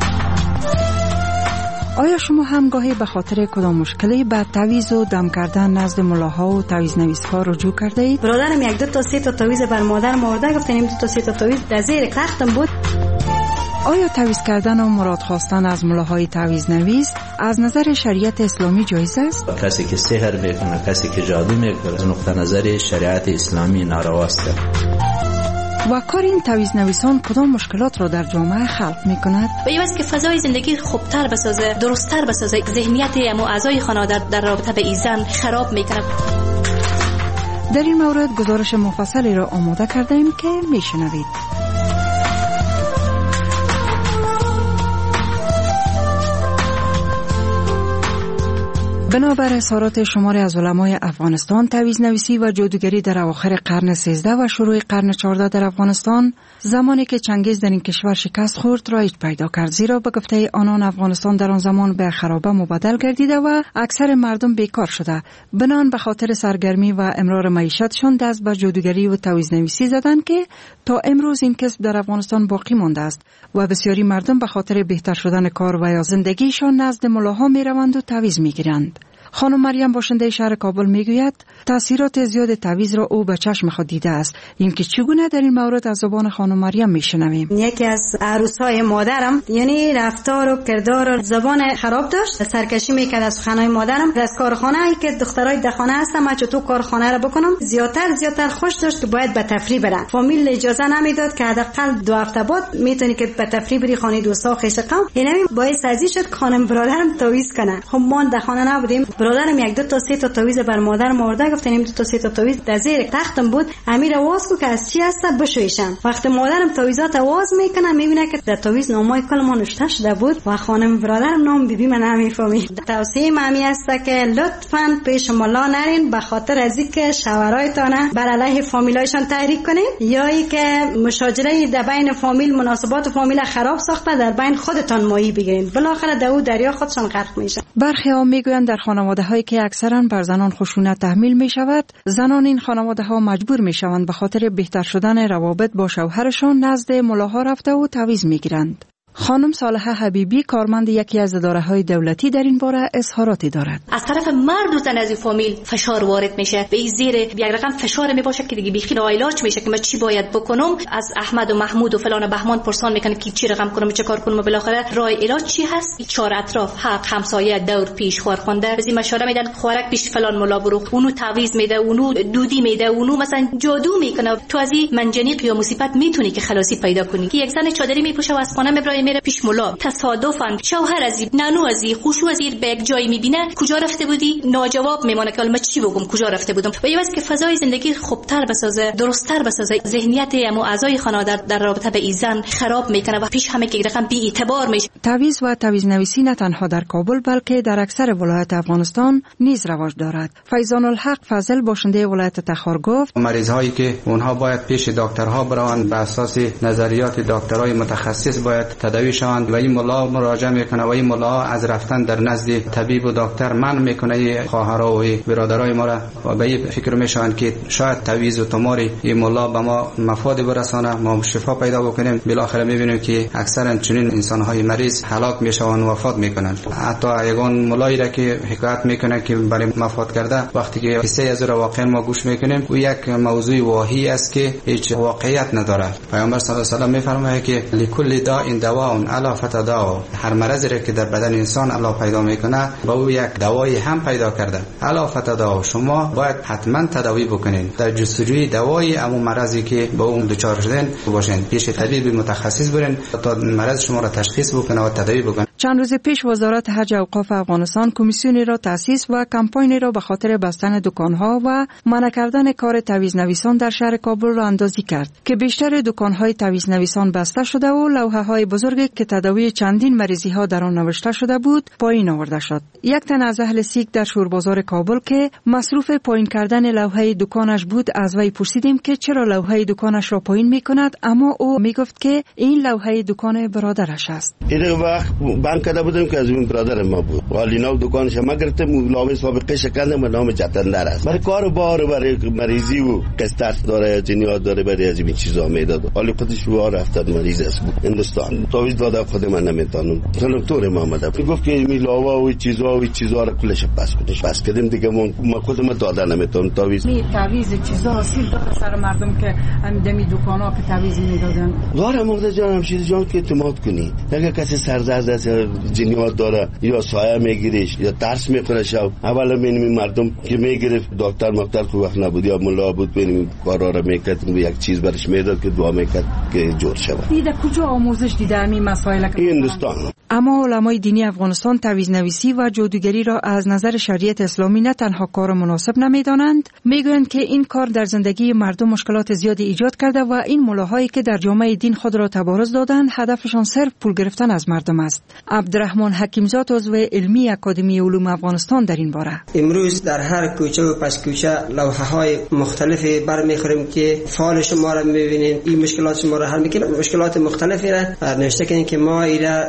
آیا شما هم گاهی به خاطر کدام مشکلی به تعویض و دم کردن نزد ملاها و تعویض نویس‌ها رجوع کرده اید؟ برادرم 1 2 تا 3 تا تعویض بر مادر مرده گفتن، 2 تا 3 تا تعویض در زیر تختم بود. آیا تعویض کردن و مراد خواستن از ملاهای تعویض نویس از نظر شریعت اسلامی جایز است؟ کسی که سحر میکنه، کسی که جادو میکنه، از نقطه نظر شریعت اسلامی نارواست. و کار این تعویض نویسان کدام مشکلات را در جامعه خلق میکند؟ باید که فضای زندگی خوبتر بسازه، درستتر بسازه. ذهنیت اعضای خانواده در رابطه به ایزن خراب میکنه. در این مورد گزارش مفصلی را آماده کرده ایم که میشنوید. بنابر اظهارات شماری از علمای افغانستان، تعویض نویسی و جادوگری در اواخر قرن 13 و شروع قرن 14 در افغانستان، زمانی که چنگیز در این کشور شکست خورد، رایج پیدا کرد، زیرا به گفته آنان افغانستان در آن زمان به خرابه مبدل گردیده و اکثر مردم بیکار شده. بنان به خاطر سرگرمی و امرار معیشتشان دست به جادوگری و تعویض نویسی زدند که تا امروز این کسب در افغانستان باقی مانده است و بسیاری مردم به خاطر بهتر شدن کار و یا زندگیشان نزد ملاها میروند و تعویض میگیرند. خانم مریم باشنده شهر کابل میگوید تاثیرات زیاد تعویض را او به چشم خود دیده است. اینکه چگونه در این مورد از زبان خانم مریم میشنویم. یکی از عروسای مادرم یعنی رفتار و کردار و زبان خراب داشت، سرکشی میکرد از سخنهای مادرم. از کارخانه ای که دخترای دخانه هستم من چطور کارخانه را بکنم زیادتر خوش داشت که باید به تفریح برن. فامیل اجازه نمیداد که حداقل 2 هفته بعد میتونی که به تفریح بری خانه دوستا خیش قوم. اینم باعث ازی شد خانم برادرم تعویض کنه. خب ما دخانه نبودیم، برادرم 1 2 تا 3 تا تعویض بر مادرم آورده، گفتیم 2 تا 3 تا تعویض در زیر تختم بود، امیر آواز کو که از چی هست بشویشم. وقتی مادرم تعویضات آواز میکنه میبینه که در تعویض نامای کل ما نوشته شده بود و خانم برادرم نام بیبی من نمیفهمید. توصیه مامی است که لطفاً پیش ملا نرین به خاطر از اینکه شوهرایتان بر علیه فامیلایشان تحریک کنین یا اینکه مشاجره در بین فامیل مناسبات فامیل خراب ساخته در بین خودتان ماهی بگیرین، بالاخره در دریا خودشان غرق میشن. برخی ها میگویند در خانواده هایی که اکثرا بر زنان خشونت تحمیل می شود، زنان این خانواده ها مجبور می شوند به خاطر بهتر شدن روابط با شوهرشان نزد ملاها رفته و تعویض می گیرند. خانم صالحه حبیبی کارمند یکی از اداره‌های دولتی در این باره اظهاراتی دارد. از طرف مرد و زن از این فامیل فشار وارد میشه، به زیر یک رقم فشار میباشه که دیگه بیخی ناعلاج میشه که من چی باید بکنم. از احمد و محمود و فلان و بهمان پرسان میکنه که چی رقم کنم چه کار کنم و بالاخره راه علاج چی هست؟ چهار اطراف حق همسایه دور پیش خورخونده از این مشوره میدن خوراک پیش فلان ملا برو، اونو تعویض میده، اونو دودی میده، اونو مثلا جادو میکنه. تو از این منجنیق یا مصیبت میتونی که خلاصی پیدا کنی. که یک زن چادری میپوشه و از خانه میره پیش ملا، تصادفاً شوهر ازی نانو ازی خوشو ازی به یک جایی میبینه کجا رفته بودی ناجواب میمونه که من چی بگم کجا رفته بودم. و یه واسه که فضای زندگی خوبتر بسازه، درست‌تر بسازه، ذهنیت امو اعضای خانواده در رابطه به ایزن خراب میکنه و پیش همه که رقم بی اعتبار میشه. تعویض و تعویض نویسی نه تنها در کابل بلکه در اکثر ولایات افغانستان نیز رواج دارد. فیضان الحق فضل باشنده ولایت تخار گفت مریض هایی که اونها باید پیش دکترها بروند به اساس نظریات دکترای متخصص باید تداوی شوند و این ملا مراجعه میکنه و این ملا از رفتن در نزد طبیب و دکتر منع میکنه خواهرها و برادرای ما را و به این فکر میشوند که شاید تعویض و تمار این ملا به ما مفاد برسانه، ما شفا پیدا بکنیم. بالاخره میبینیم که اکثرا چنین انسان های مریض هلاک میشوند و وفات میکنند. حتی یگان ملایی را که حکایت میکنه که برای وفات کرده وقتی که قصه از را واقعا ما گوش میکنیم و یک موضوع واهی است که هیچ واقعیت نداره. پیامبر صلی الله علیه و آله میفرماید که لکل داء دواء الا فتداء، هر مرضی را که در بدن انسان الله پیدا میکنه با او یک دوایی هم پیدا کرده. الا فتداء، شما باید حتما تداوی بکنین، در جستجوی دوایی امون مرضی که با اون دچار شدن باشین، پیش طبیب متخصص برین تا مرض شما را تشخیص بکنه و تداوی بکنه. چند روز پیش وزارت حج و اوقاف افغانستان کمیسیونی را تأسیس و کمپاینی را به خاطر بستن دکانها و منع کردن کار تعویض نویسان در شهر کابل را اندازی کرد که بیشتر دکانهای تعویض نویسان بسته شده و لوحه‌های بزرگی که تداوی چندین مریضی‌ها در آن نوشته شده بود پایین آورده شد. یک تن از اهل سیک در شوربازار کابل که مصروف پایین کردن لوحه دکانش بود از وی پرسیدیم که چرا لوحه دکانش را پایین می‌کند، اما او میگفت که این لوحه دکان برادرش است. این وقت بانک کرده بودم که از این برادر ما بود. ولی نو دکانش ما گرفتم، لوحه سابقه شکندم به نام جتندر است. برای کار بار برای مریضی و قسطت داره، جنیات داره، برای از این چیزا میداد. ولی خودش رو رفتاد مریض است هندوستان. تعویض داده خود من نمیتونم. دکتر محمد گفت که این لوحه و چیزا رو کلش پس کردیم دیگه ما خودم داده نمیتونم تعویض. می تعویض چیزا سیل داده سر مردم که همدمی دکانا که تعویض میدادن. داره مقدار جان همشیر جان که اعتماد کنید. اگه کسی سردرد است جنیات داره یا سایه میگیریش یا ترس میکنه شب اولا ببینیم مردم که میگرفت دکتر کو وقت نبود یا ملا بود ببینیم کارا رو میکرد یک چیز برش میداد که دعا میکرد که جور شود. دیده کجا آموزش دیده همین مسائل که هندوستان. اما علمای دینی افغانستان تعویض نویسی و جادوگری را از نظر شریعت اسلامی نه تنها کار مناسب نمیدانند، میگویند که این کار در زندگی مردم مشکلات زیادی ایجاد کرده و این ملاهایی که در جامعه دین خود را تبارز دادند هدفشان صرف پول گرفتن از مردم است. عبدالرحمن حکیمزاد عضو علمی اکادمی علوم افغانستان در این باره: امروز در هر کوچه و پس کوچه لوحه‌های مختلفی برمیخوریم که فعال شما را می‌بینید، این مشکلات شما را حل می‌کنه، مشکلات مختلفی را نوشته کنید که ما ایرا رفع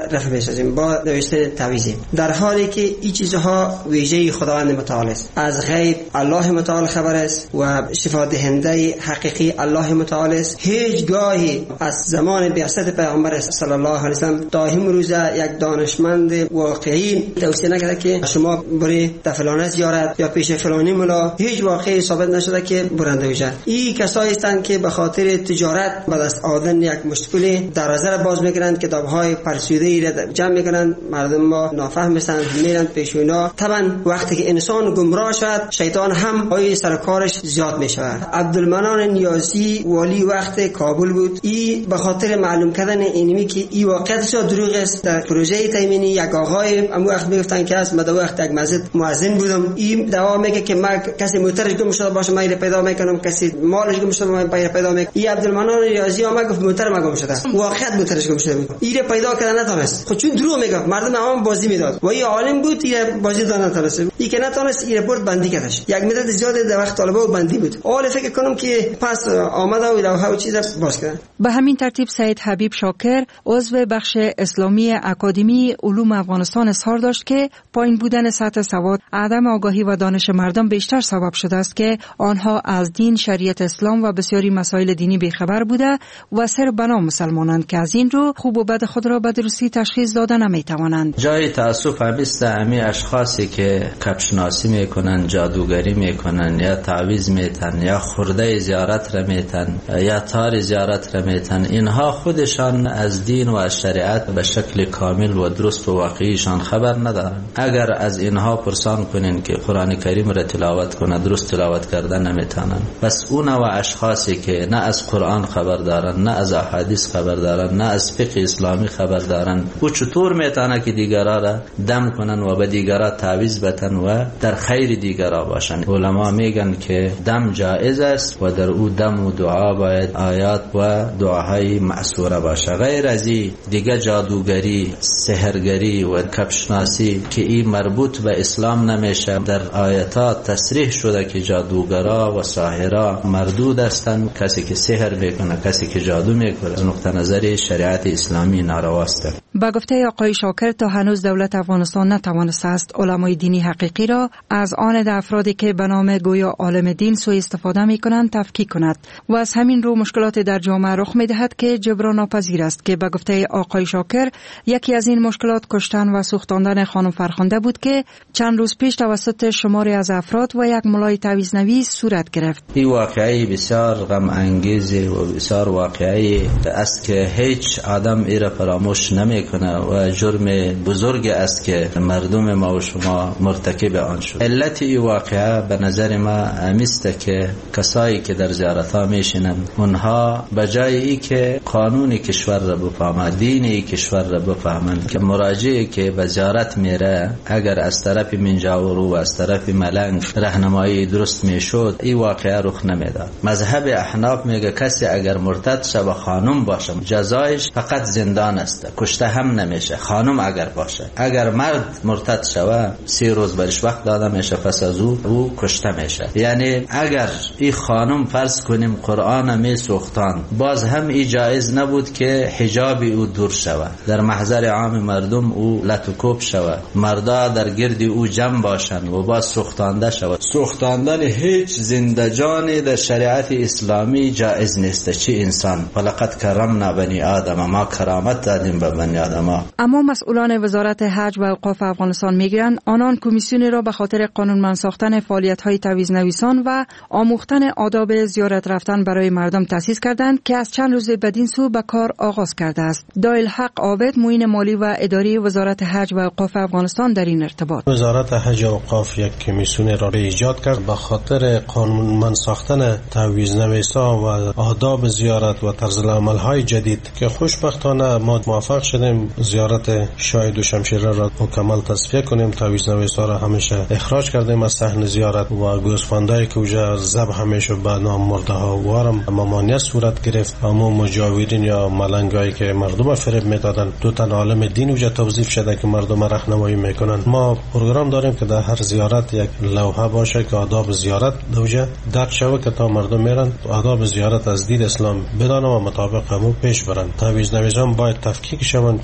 بسازیم با نوشتن تعویض، در حالی که این چیزها ویژه خداوند متعال است. از غیب الله متعال خبر است و شفا دهنده حقیقی الله متعال است. هیچ گاهی از زمان بعثت پیامبر صلی الله علیه و سلم تا امروز یک دانشمند واقعی توصیه نکرده که شما بری در فلان زیارت یا پیش فلانی ملا. هیچ واقعی ثابت نشده که برنده بشه. این کسایی هستند که به خاطر تجارت به دست آوردن یک مشکل دروازه را باز میکنند، کتاب‌های فرسوده را جمع میکنند، مردم ما نافهم هستند میرند پیش اونا. طبعا وقتی که انسان گمراه شد شیطان هم پای سر کارش زیاد میشود. عبدالمنان نیازی والی وقت کابل بود. این به خاطر معلوم کردن اینمی که این واقعیتش دروغ است. در پروژه تایمینی یک آقای هم وقت میگفتن که از مدو وقت یک مسجد مؤذن بودم. این دعوا میگه که من کسی موترش گم شده باشه من پیدا میکنم، کسی مالش گم شده من پیدا میکنم. این عبدالمنان نیازی هم گفت موتر ما گم شده، واقعیت موترش گم شده بود. این پیدا کردن نتونست، خود چون دروغ میگه مردم عوام بازی میداد و این عالم بود این بازی دادن نتونست. این که نتونست این رپورت بندی کردش. یک مدت زیاد در وقت طالبا بندی بود. حالا فکر کنم که پس آمده و لوحه و چیزا باز کردن. به همین ترتیب سید حبیب شاکر عضو بخش اسلامی اکادمی علوم افغانستان اظهار داشت که پایین بودن سطح سواد، عدم آگاهی و دانش مردم بیشتر سبب شده است که آنها از دین، شریعت اسلام و بسیاری مسائل دینی بیخبر بوده و سر بنا مسلمانند که از این رو خوب و بد خود را به درستی تشخیص داده نمیتوانند. جای تاسف همیست امی اشخاصی که کبشناسی میکنن، جادوگری میکنن یا تعویض میتن یا خورده زیارت را میتن یا تار زیارت را میتن، اینها خودشان از دین و از شریعت به شکل کامل و درست و واقعیشان خبر ندارن. اگر از اینها پرسان کنین که قرآن کریم را تلاوت کنه درست تلاوت کردن نمیتونن. بس اون و اشخاصی که نه از قرآن خبر دارن، نه از احادیث خبر دارن، نه از فقه اسلامی خبر دارن، او چطور میتونه که دیگرا را دم کنن و به دیگرا تعویض بتن و در خیر دیگرا باشن؟ علما میگن که دم جائز است و در او دم و دعا باید آیات و دعاهای معصوره باشه. غیر از این دیگه جادوگری، سحرگری و کبشناسی که این مربوط به اسلام نمیشه. در آیات تصریح شده که جادوگرا و ساحرا مردود هستند. کسی که سحر میکنه، کسی که جادو میکنه از نقطه نظر شریعت اسلامی نارواست. با گفته آقای شاکر تا هنوز دولت افغانستان نتوانسته است علمای دینی حقیقی را از آن افرادی که به نام گویا عالم دین سوء استفاده میکنند تفکیک کند و از همین رو مشکلات در جامعه رخ میدهد که جبران ناپذیر است که به گفته آقای شاکر یکی از این مشکلات کشتن و سوختاندن خانم فرخنده بود که چند روز پیش توسط شماری از افراد و یک ملای تعویض نویس صورت گرفت. این واقعی بسیار غم انگیز و بسیار واقعی است که هیچ آدم این را فراموش نمیکنه و جرم بزرگ است که مردم ما و شما مرتکب آن شد. علت این واقعه به نظر ما امیسته که کسایی که در زیارت ها میشینن اونها بجای ای که قانون کشور را بفهمند، دین کشور را بفهمند، که مراجعی که به زیارت میره اگر از طرف منجاورو و از طرف ملنگ راهنمایی درست میشد این واقعه رخ نمیداد. مذهب احناف میگه کسی اگر مرتد شوه خانم باشه جزایش فقط زندان است، کشته هم نمیشه. خانم اگر باشه، اگر مرد مرتد شوه 3 روز برش وقت داده میشه، پس از او کشته میشه. یعنی اگر این خانم فرض کنیم قرآن می سوختان، باز هم ای جایز نبود که حجاب او دور شوه، در محضر عام مردم او لطکوب شوه، مردا در گرد او جمع باشن و باز سوختانده شوه. سوختاندن هیچ زنده جانی در شریعت اسلامی جایز نیست. چه انسان ولقد کرمنا بنی آدم، ما کرامت دادیم به بنی آدم. اما مسئولان وزارت حج و اوقاف افغانستان میگویند آنان کمیسیونی را به خاطر قانونمند ساختن فعالیت‌های تعویض نویسان و آموختن آداب زیارت رفتن برای مردم تأسیس کردند که از چند روز بدین سو به کار آغاز کرده است. دایل حق عابد، معین مالی و اداری وزارت حج و اوقاف افغانستان در این ارتباط: وزارت حج و اوقاف یک کمیسیون را ایجاد کرد به خاطر قانونمند ساختن تعویض نویسا و آداب زیارت و طرز العمل‌های جدید که خوشبختانه ما موفق شدیم زیارت شاهد و شمشیره را مکمل تصفیه کنیم. تعویض نویسا را همیشه اخراج کردیم از صحن زیارت و گوسفندایی که اوجا ذبح همیشه به نام مرده ها وارم ممانعت صورت گرفت. اما مجاورین یا ملنگایی که مردم فریب میدادن 2 تن عالم دین اوجا توظیف شده که مردم راهنمایی میکنن. ما پروگرام داریم که در هر زیارت یک لوحه باشه که آداب زیارت اوجا درک شود که تا مردم میرن آداب زیارت از دید اسلام بدانن و مطابق همو پیش برن. تعویض نویسان باید تفکیک شوند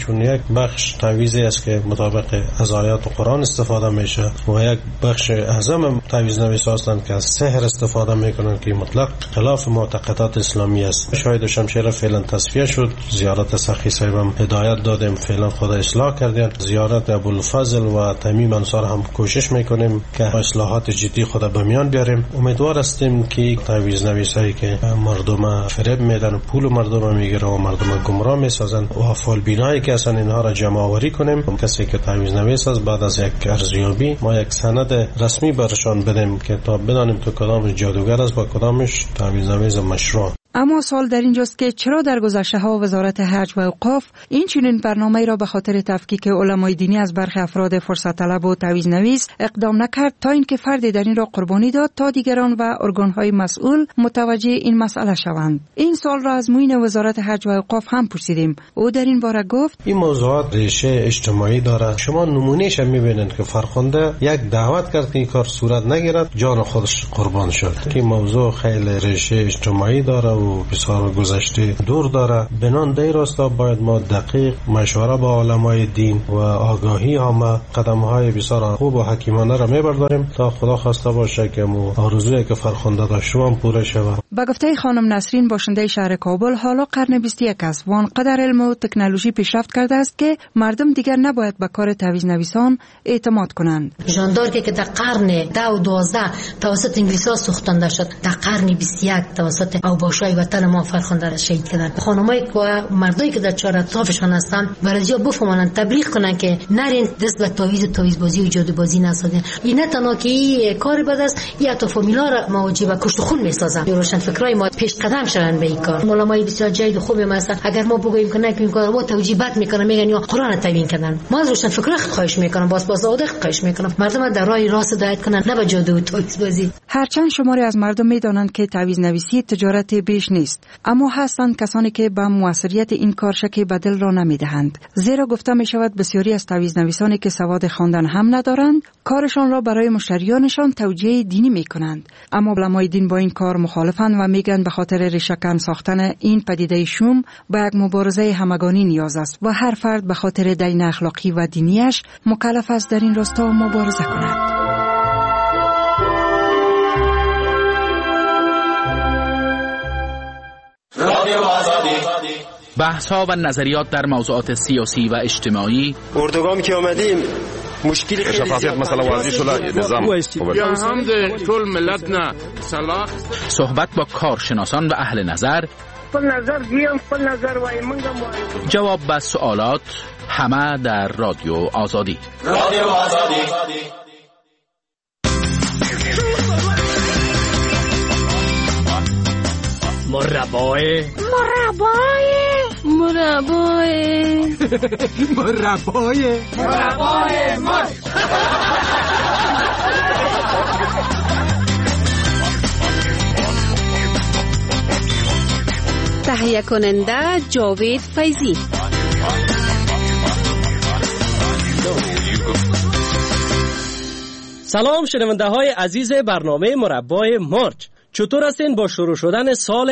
چون یک بخش تعویضی است که مطابق از آیات قرآن استفاده میشه و یک بخش اعظم تعویض نویسا هستند که از سحر استفاده میکنن که مطلق خلاف معتقدات اسلامی است. شاید شمشیر فعلا تصفیه شد، زیارت سخی صاحبم هدایت دادیم، فعلا خدا اصلاح کردیم. زیارت ابوالفضل و تمیم انصار هم کوشش میکنیم که اصلاحات جدی خدا به میان بیاریم. امیدوار هستیم که تعویض نویسایی که مردم فریب میدن و پول مردم میگیره و مردم گمراه میسازن و فال بینایی که اصلا اینها را جمع آوری کنیم. کسی که تعویض نویس است بعد از یک ارزیابی ما یک سند رسمی برشان بدیم که تا بدانیم تو کدام جادوگر است و کدامش تعویض نویس مشروع. اما سوال در اینجاست که چرا در گذشته ها وزارت حج و اوقاف این چنین برنامه‌ای را به خاطر تفکیک علمای دینی از برخی افراد فرصت طلب و تعویض نویس اقدام نکرد تا اینکه فردی در این را قربانی داد تا دیگران و ارگان‌های مسئول متوجه این مسئله شوند؟ این سوال را از معین وزارت حج و اوقاف هم پرسیدیم. او در این باره گفت این موضوعات ریشه اجتماعی داره. شما نمونهش می‌بینید که فرخنده یک دعوت کرد که این کار صورت نگیرد، جان خودش قربان شد. این موضوع خیلی ریشه اجتماعی داره و بسیار گذشته دور داره. بنان در راستا باید ما دقیق مشوره با علمای دین و آگاهی همه قدم‌های بسیار خوب و حکیمانه را می‌برداریم تا خدا خواسته باشه که آرزویی که فرخنده داشت شما پوره شود. با گفته خانم نسرین باشنده شهر کابل، حالا قرن 21 است و آنقدر علم و تکنولوژی پیشرفت کرده است که مردم دیگر نباید به کار تعویض نویسان اعتماد کنند. ژاندارکی که در قرن 10 و 12 توسط انگلیس‌ها سوختنده شد، در قرن 21 توسط اوباشای وطن ما فرخنده را شهید کردند. خانمایی و مردایی که در چهار اطرافشان هستند برای بفهمانند، تبلیغ کنند که نرین دست به تعویض بازی و جادو بازی نسازین. این نه تنها که این کار بد است، یا تو فامیلا را مواجه به کشت و خون میسازن. روشن فکرای ما پیش قدم شدن به این کار. علمای بسیار جید و خوبی هستند. اگر ما بگوییم که نه این کار ما توجیهات میکنن، میگن یا قرآن تبیین کردن. ما از روشن فکرای خواهش میکنم، باز صادق خواهش میکنم مردم در راه راست هدایت کنن، نه به جادو و تعویض بازی. هرچند شماری از مردم میدانند که تعویض نویسی تجارت بیش نیست، اما هستند کسانی که به موثریت این کار شک به دل را نمیدهند. زیرا گفته می شود بسیاری از تعویض نویسانی که سواد خواندن هم ندارند کارشان را برای مشتریانشان توجیه دینی می کنند. اما علمای دین با این کار مخالفند و میگن به خاطر ریشه‌کن ساختن این پدیده شوم به یک مبارزه همگانی نیاز است و هر فرد به خاطر دین اخلاقی و دینیش مکلف است در این راستا مبارزه کند. بحث ها و نظریات در موضوعات سیاسی و اجتماعی. اردوگامی که آمدیم مشکلی خیلی شفافیت مثلا واضح شده نظام یا هم طول ملت نه صلاح. صحبت با کارشناسان و اهل نظر. خپل نظر دیم، خپل نظر وای منگم وای. جواب به سوالات همه در رادیو آزادی. رادیو آزادی. مربای تهیه کننده جاوید فیضی. سلام شنونده های عزیز برنامه مربای مارچ، چطور هستین با شروع شدن سال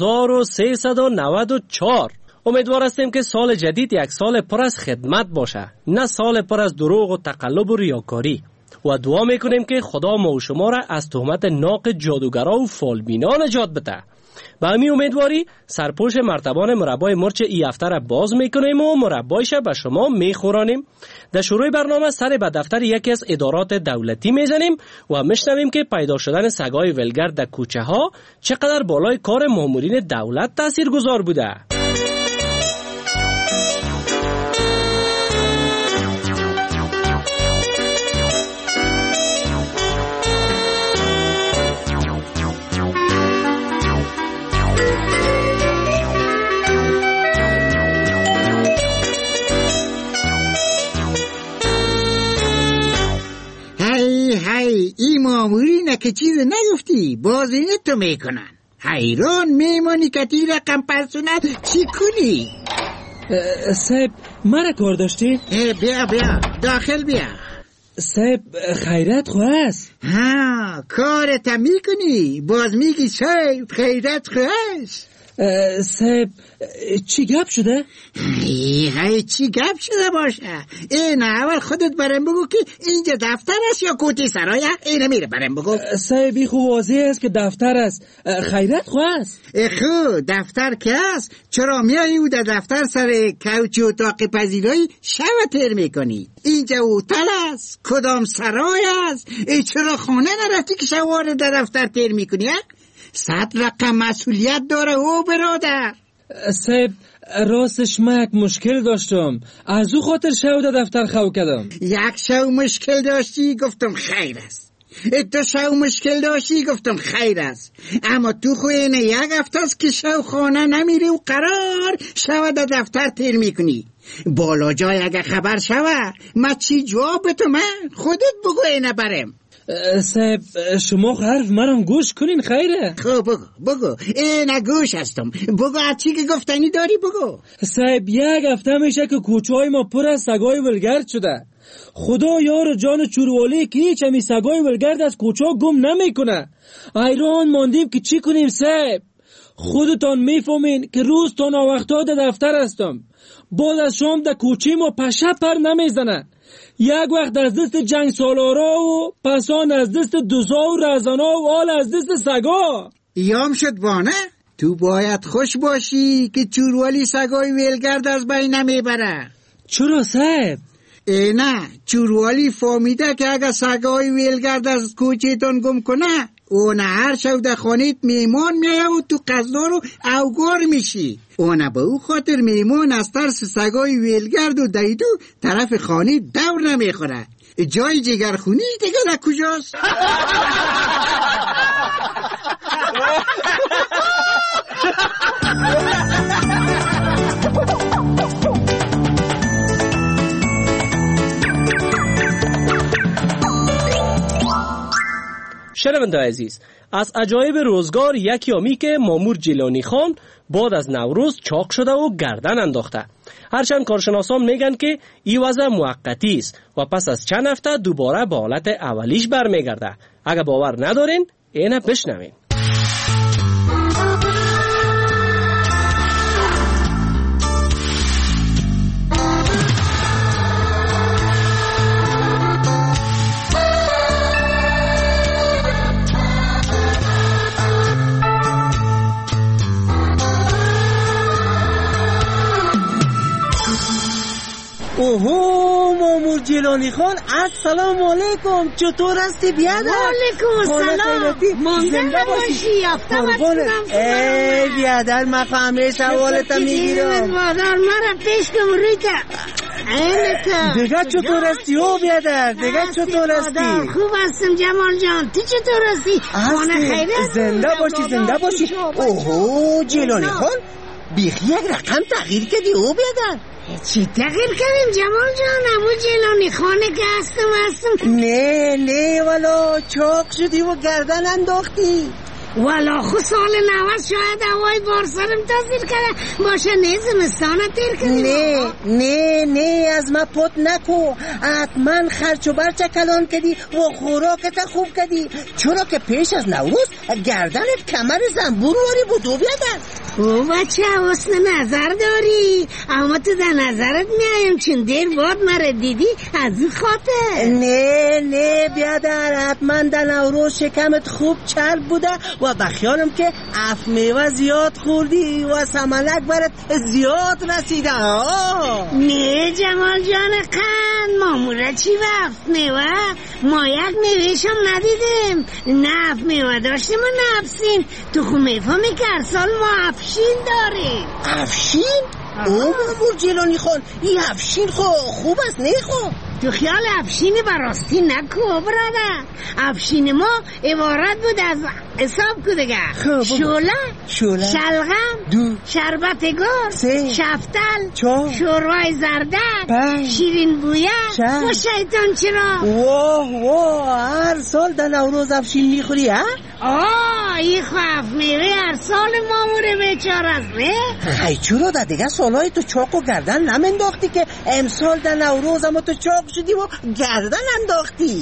1394؟ امیدوار هستیم که سال جدید یک سال پر از خدمت باشه، نه سال پر از دروغ و تقلب و ریاکاری. و دعا میکنیم که خدا ما و شما را از تهمت ناق جادوگرا و فالبینا نجات بده. با همین امیدواری سرپوش مرتبان مربای مرچ ای هفته را باز میکنیم و مربایش به شما میخورانیم. در شروع برنامه سر به دفتر یکی از ادارات دولتی میزنیم و میشنویم که پیدا شدن سگای ولگر در کوچه ها چقدر بالای کار مامورین دولت تاثیرگذار بوده. هی این مامورینه که چیز نگفتی بازینه تو میکنن. حیران میمانی که تی رقم پرسونه چی کنی؟ صاحب مرا کار داشتی؟ بیا داخل بیا. صاحب خیرت خواست. ها کارت میکنی باز میگی صاحب خیرت خواست. صاحب چی گپ شده؟ ای چی گپ شده باشه؟ این اول خودت برم بگو که اینجا دفتر است یا کوتی سرای؟ اینه میره برم بگو. صاحب این خوب واضح است که دفتر است. خیرت خو است. خو دفتر که است؟ چرا میایی او در دفتر سر کوچ و اتاق پذیرایی شب تیر میکنی؟ اینجا هتل است؟ کدام سرای است؟ چرا خانه نرفتی که شب در دفتر تیر میکنی؟ 100 رقم مسئولیت داره او برادر. صاحب راستش من یک مشکل داشتم، از او خاطر شو در دفتر خو کردم. یک شو مشکل داشتی گفتم خیر است، 2 شو مشکل داشتی گفتم خیر است، اما تو خو اینه یک هفته است که شو خانه نمیری و قرار شو در دفتر تیر میکنی. بالا جای اگه خبر شوه ما چی جواب تو؟ من خودت بگو اینه برم. صاحب شما حرف منم گوش کنین خیره. خب بگو این گوش هستم، بگو چی که گفتنی داری بگو. صاحب یک هفته میشه که کوچه های ما پر از سگای ولگرد شده. خدا یار جان چوروالی که هیچ همی سگای ولگرد از کوچه ها گم نمیکنه. حیران ماندیم که چی کنیم صاحب. خودتان میفهمین که روز تا ناوقتا در دفتر هستم، بعد از شام در کوچه ما پشه پر نمیزنن. یک وقت از دست جنگ سالارا و پسان از دست دوزا و رزانا و حال از دست سگا. ایام شد بانه؟ تو باید خوش باشی که چوروالی سگای ویلگرد از بین نمیبره. چرا صاحب؟ نه چوروالی فهمیده که اگه سگای ویلگرد از کوچه‌تون گم کنه اون هر شب در خانیت میمون میایه و تو قضا رو اوگار میشی. اون به او خاطر میمون از ترس سگای ویلگرد و دیدو طرف خانیت دور نمیخوره. جای جگرخونی دیگه در کجاست؟ شنونده عزیز، از عجایب روزگار یکی آمی که مامور جیلانی خان بعد از نوروز چاق شده و گردن انداخته. هرچند کارشناسان میگن که این وضع موقتی است و پس از چند هفته دوباره به حالت اولیش برمیگرده. اگه باور ندارین اینه بشنوین. اوهو مامور جیلانی خان، السلام علیکم. چطور هستی بیادر؟ علیکم السلام. زنده باشی. ای بیادر من همه سوالتا میگیرم. مرا پیش کم ریتا. دیگه چطور هستی او بیادر؟ دیگه چطور هستی؟ خوب هستم جمال جان، تو چطور هستی؟ زنده باشی. اوهو جیلانی خان بیخی یک رقم تغییر کردی او بیادر. چی تغییر کردیم جمال جان؟ ابو جیلانی خانه که هستم. نه والا چاق شدی و گردن انداختی. والا خود سال 90 شاید هوای بارسرم تاثیر کرده باشه. نه زمستانه تیر کردیم. نه از ما پت نکو. حتما خرچ و برچه کلان کردی و خوراکت خوب کردی، چرا که پیش از نوروز گردنت کمر زنبور واری بود و بیادر. او بچه حسن نظر داری، اما تو در نظرت میایم چون دیر بعد مرا دیدی از این خاطر. نه بیادر، حتما در نوروز شکمت خوب چرب بوده و بخیالم که اف میوه زیاد خوردی و سمنک برات زیاد رسیده. نه جمال جان قند، مامورا چی و اف میوه؟ ما یک میوهشم ندیدیم. نه اف میوه داشتیم و نه افسین. تو خو میفهمی که هر سال ما افشین داریم. افشین؟ او مامور جیلانی خان، این افشین خوب است نه خو؟ تو خیال افشین براستی نکو برادر. افشین ما عبارت بود از حساب کو دیگه: شوله، شلغم، شربت گرد، شفتل، شورای زردک، شیرین بویه و شیطان چرا. واه هر سال در نوروز افشین میخوری ها؟ این خواف میوه هر سال مامور بیچاره است نه؟ ای چرا در دیگه سالهای تو چاق و گردن نمنداختی که امسال در نوروز اما تو چاق شدی و گردن انداختی؟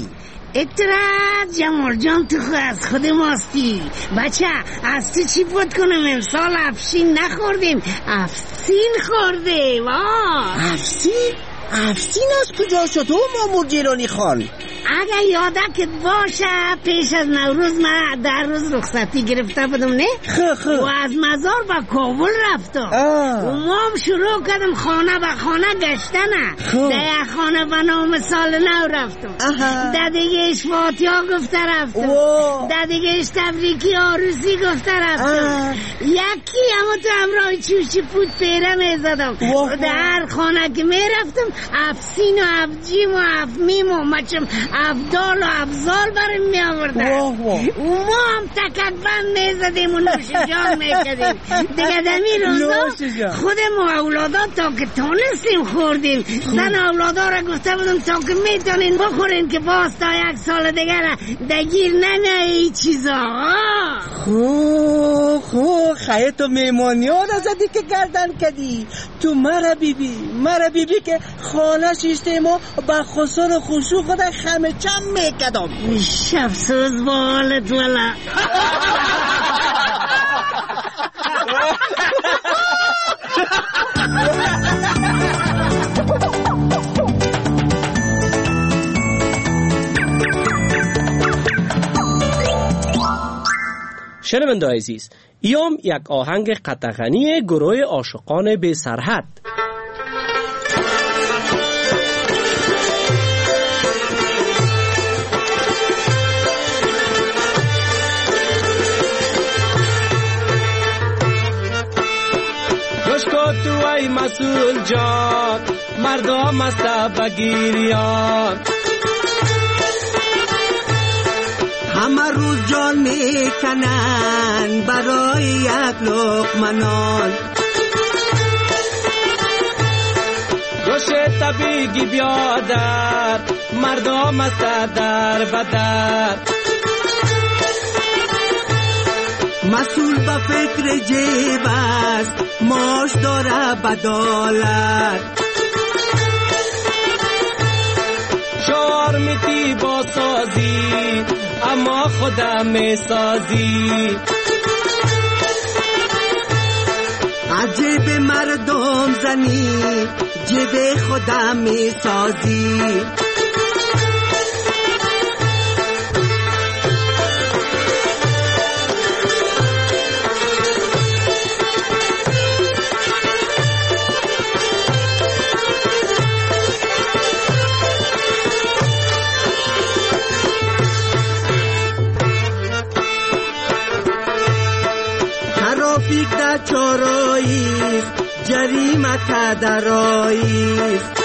اتراد جمال جان تو خود از خود ماستی. بچه از تو چی پود کنم؟ امسال افشین نخوردیم، افسین خورده. افسین؟ افسین از کجا شد مامور جیلانی خان؟ اگه یادکت باشه پیش از نوروز من 10 روز رخصتی گرفته بودم نه؟ و از مزار به کابل رفتم و ما هم شروع کردم خانه به خانه گشتنه. ده خانه به نام سال نو رفتم، ده دیگهش فاتحه گفته رفتم، ده دیگهش تبریکی عروسی گفته رفتم، یکی اما تو همراه چوشی پود پیره میزدم. در خانه که میرفتم افسین و افجیم و افمیم و مچم افدال و افزال بریم می آوردن و ما هم تکت بند میزدیم و نوش جان میکدیم دیگه. دمی روزا خودم و اولادا تا که تانستیم خوردیم. زن اولادا را گفته بودم تا که میتونین بخورین که باز تا 1 سال دیگه را دگیر نمیایی ای چیزا. خو خیلی میمانی ها را زدی که گردن کدی. تو مرا بیبی که خانه شیشته ما با خسر و خوشو خود خمه چم میکدم. افسوس با حالت والا. شنونده عزیز، ایام یک آهنگ قطغنی گروه عاشقان بی سرحد. تو ای مسئول جان مردم است بگیریان، همه روز جان میکنن برای یک لقمه نان. گوش طبیگی بیادر مردم است در بدر، مسئول به فکر جیب است ماش داره بدالت. شعار میتی با سازی اما خودم میسازی. عجیب مردم زنی جیب خودم میسازی. ترافیک در چاراییست، جریمت دراییست.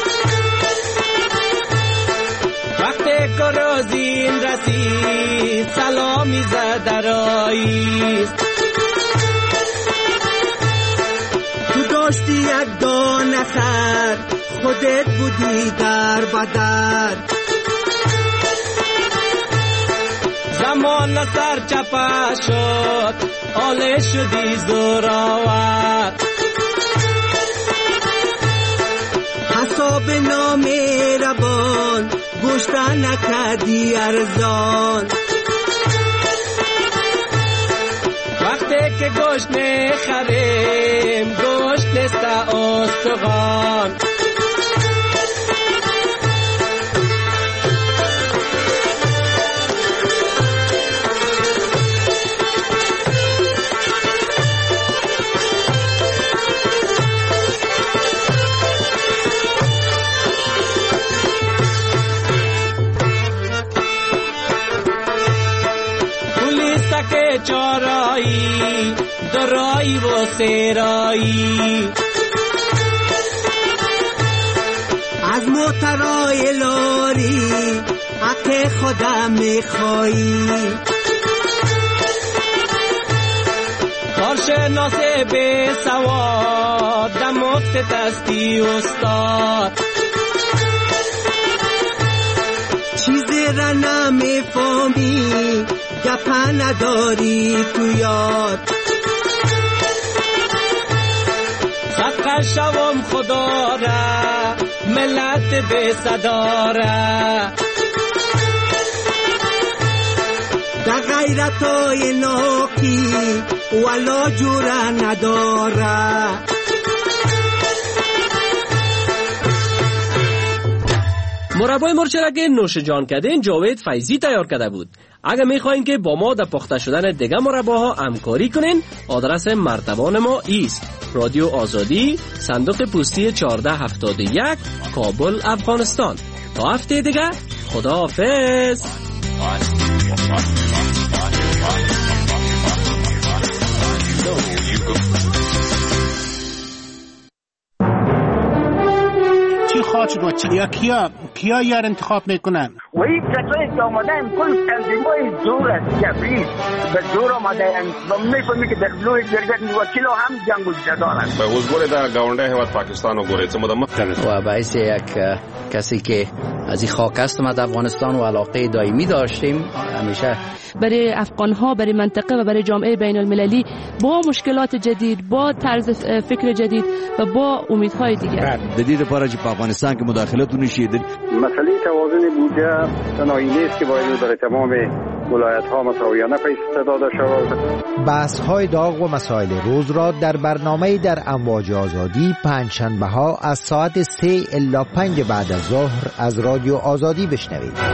وقتی که روزین رسید سلامی زدراییست. تو داشتی یک دانه خر خودت بودی در بدر. زمان سر چپه شد آله شدی زوراور. حساب نامهربان گوشت نکردی ارزان. وقتی که گوشت میخریم گوشت نیست استخوان. که چارایی درایی و سیرایی. از موترای لاری حق خودم میخوایی. کارشناس بی سواد دموکت دستی استاد. چیزی را نمیفهمی گپا نداری تو یاد. صدقه شوم خدا را ملت بی صدا را. غیرتای ناکی ولا جوره نداره. مربای مرچ را که نوش جان کردین جاوید فیضی تیار کرده بود. اگر میخواین که با ما در پخته شدن دیگه مرباها همکاری کنین، آدرس مرتبان ما ایست: رادیو آزادی، صندوق پستی 1471، کابل، افغانستان. تا هفته دیگه خداحافظ. خواهد شد یا کیا یار انتخاب میکنن؟ و این کسایی که آمدن کل تنظیمای زور است، جبری به زور آمدن و میفهمی که در بلوی جرگت وکیل هم جنگ و جدال است. به وزگوری در گاونده هیواد پاکستان و گوری چه و باعث یک کسی که از این خاک است ما در افغانستان و علاقه دائمی داشتیم همیشه برای افغان‌ها، برای منطقه و برای جامعه بین المللی با مشکلات جدید، با طرز فکر جدید و با امیدهای دیگر. جدید پارچ افغانستان که مداخلت نشید. مسئله توازن بودجه تنهایی نیست که باید برای تمام ولایت‌ها مساویانه پیش داده شود. بحث‌های داغ و مسائل روز را در برنامه در امواج آزادی پنجشنبه‌ها از ساعت 3 الی 5 بعد از ظهر از رادیو آزادی بشنوید.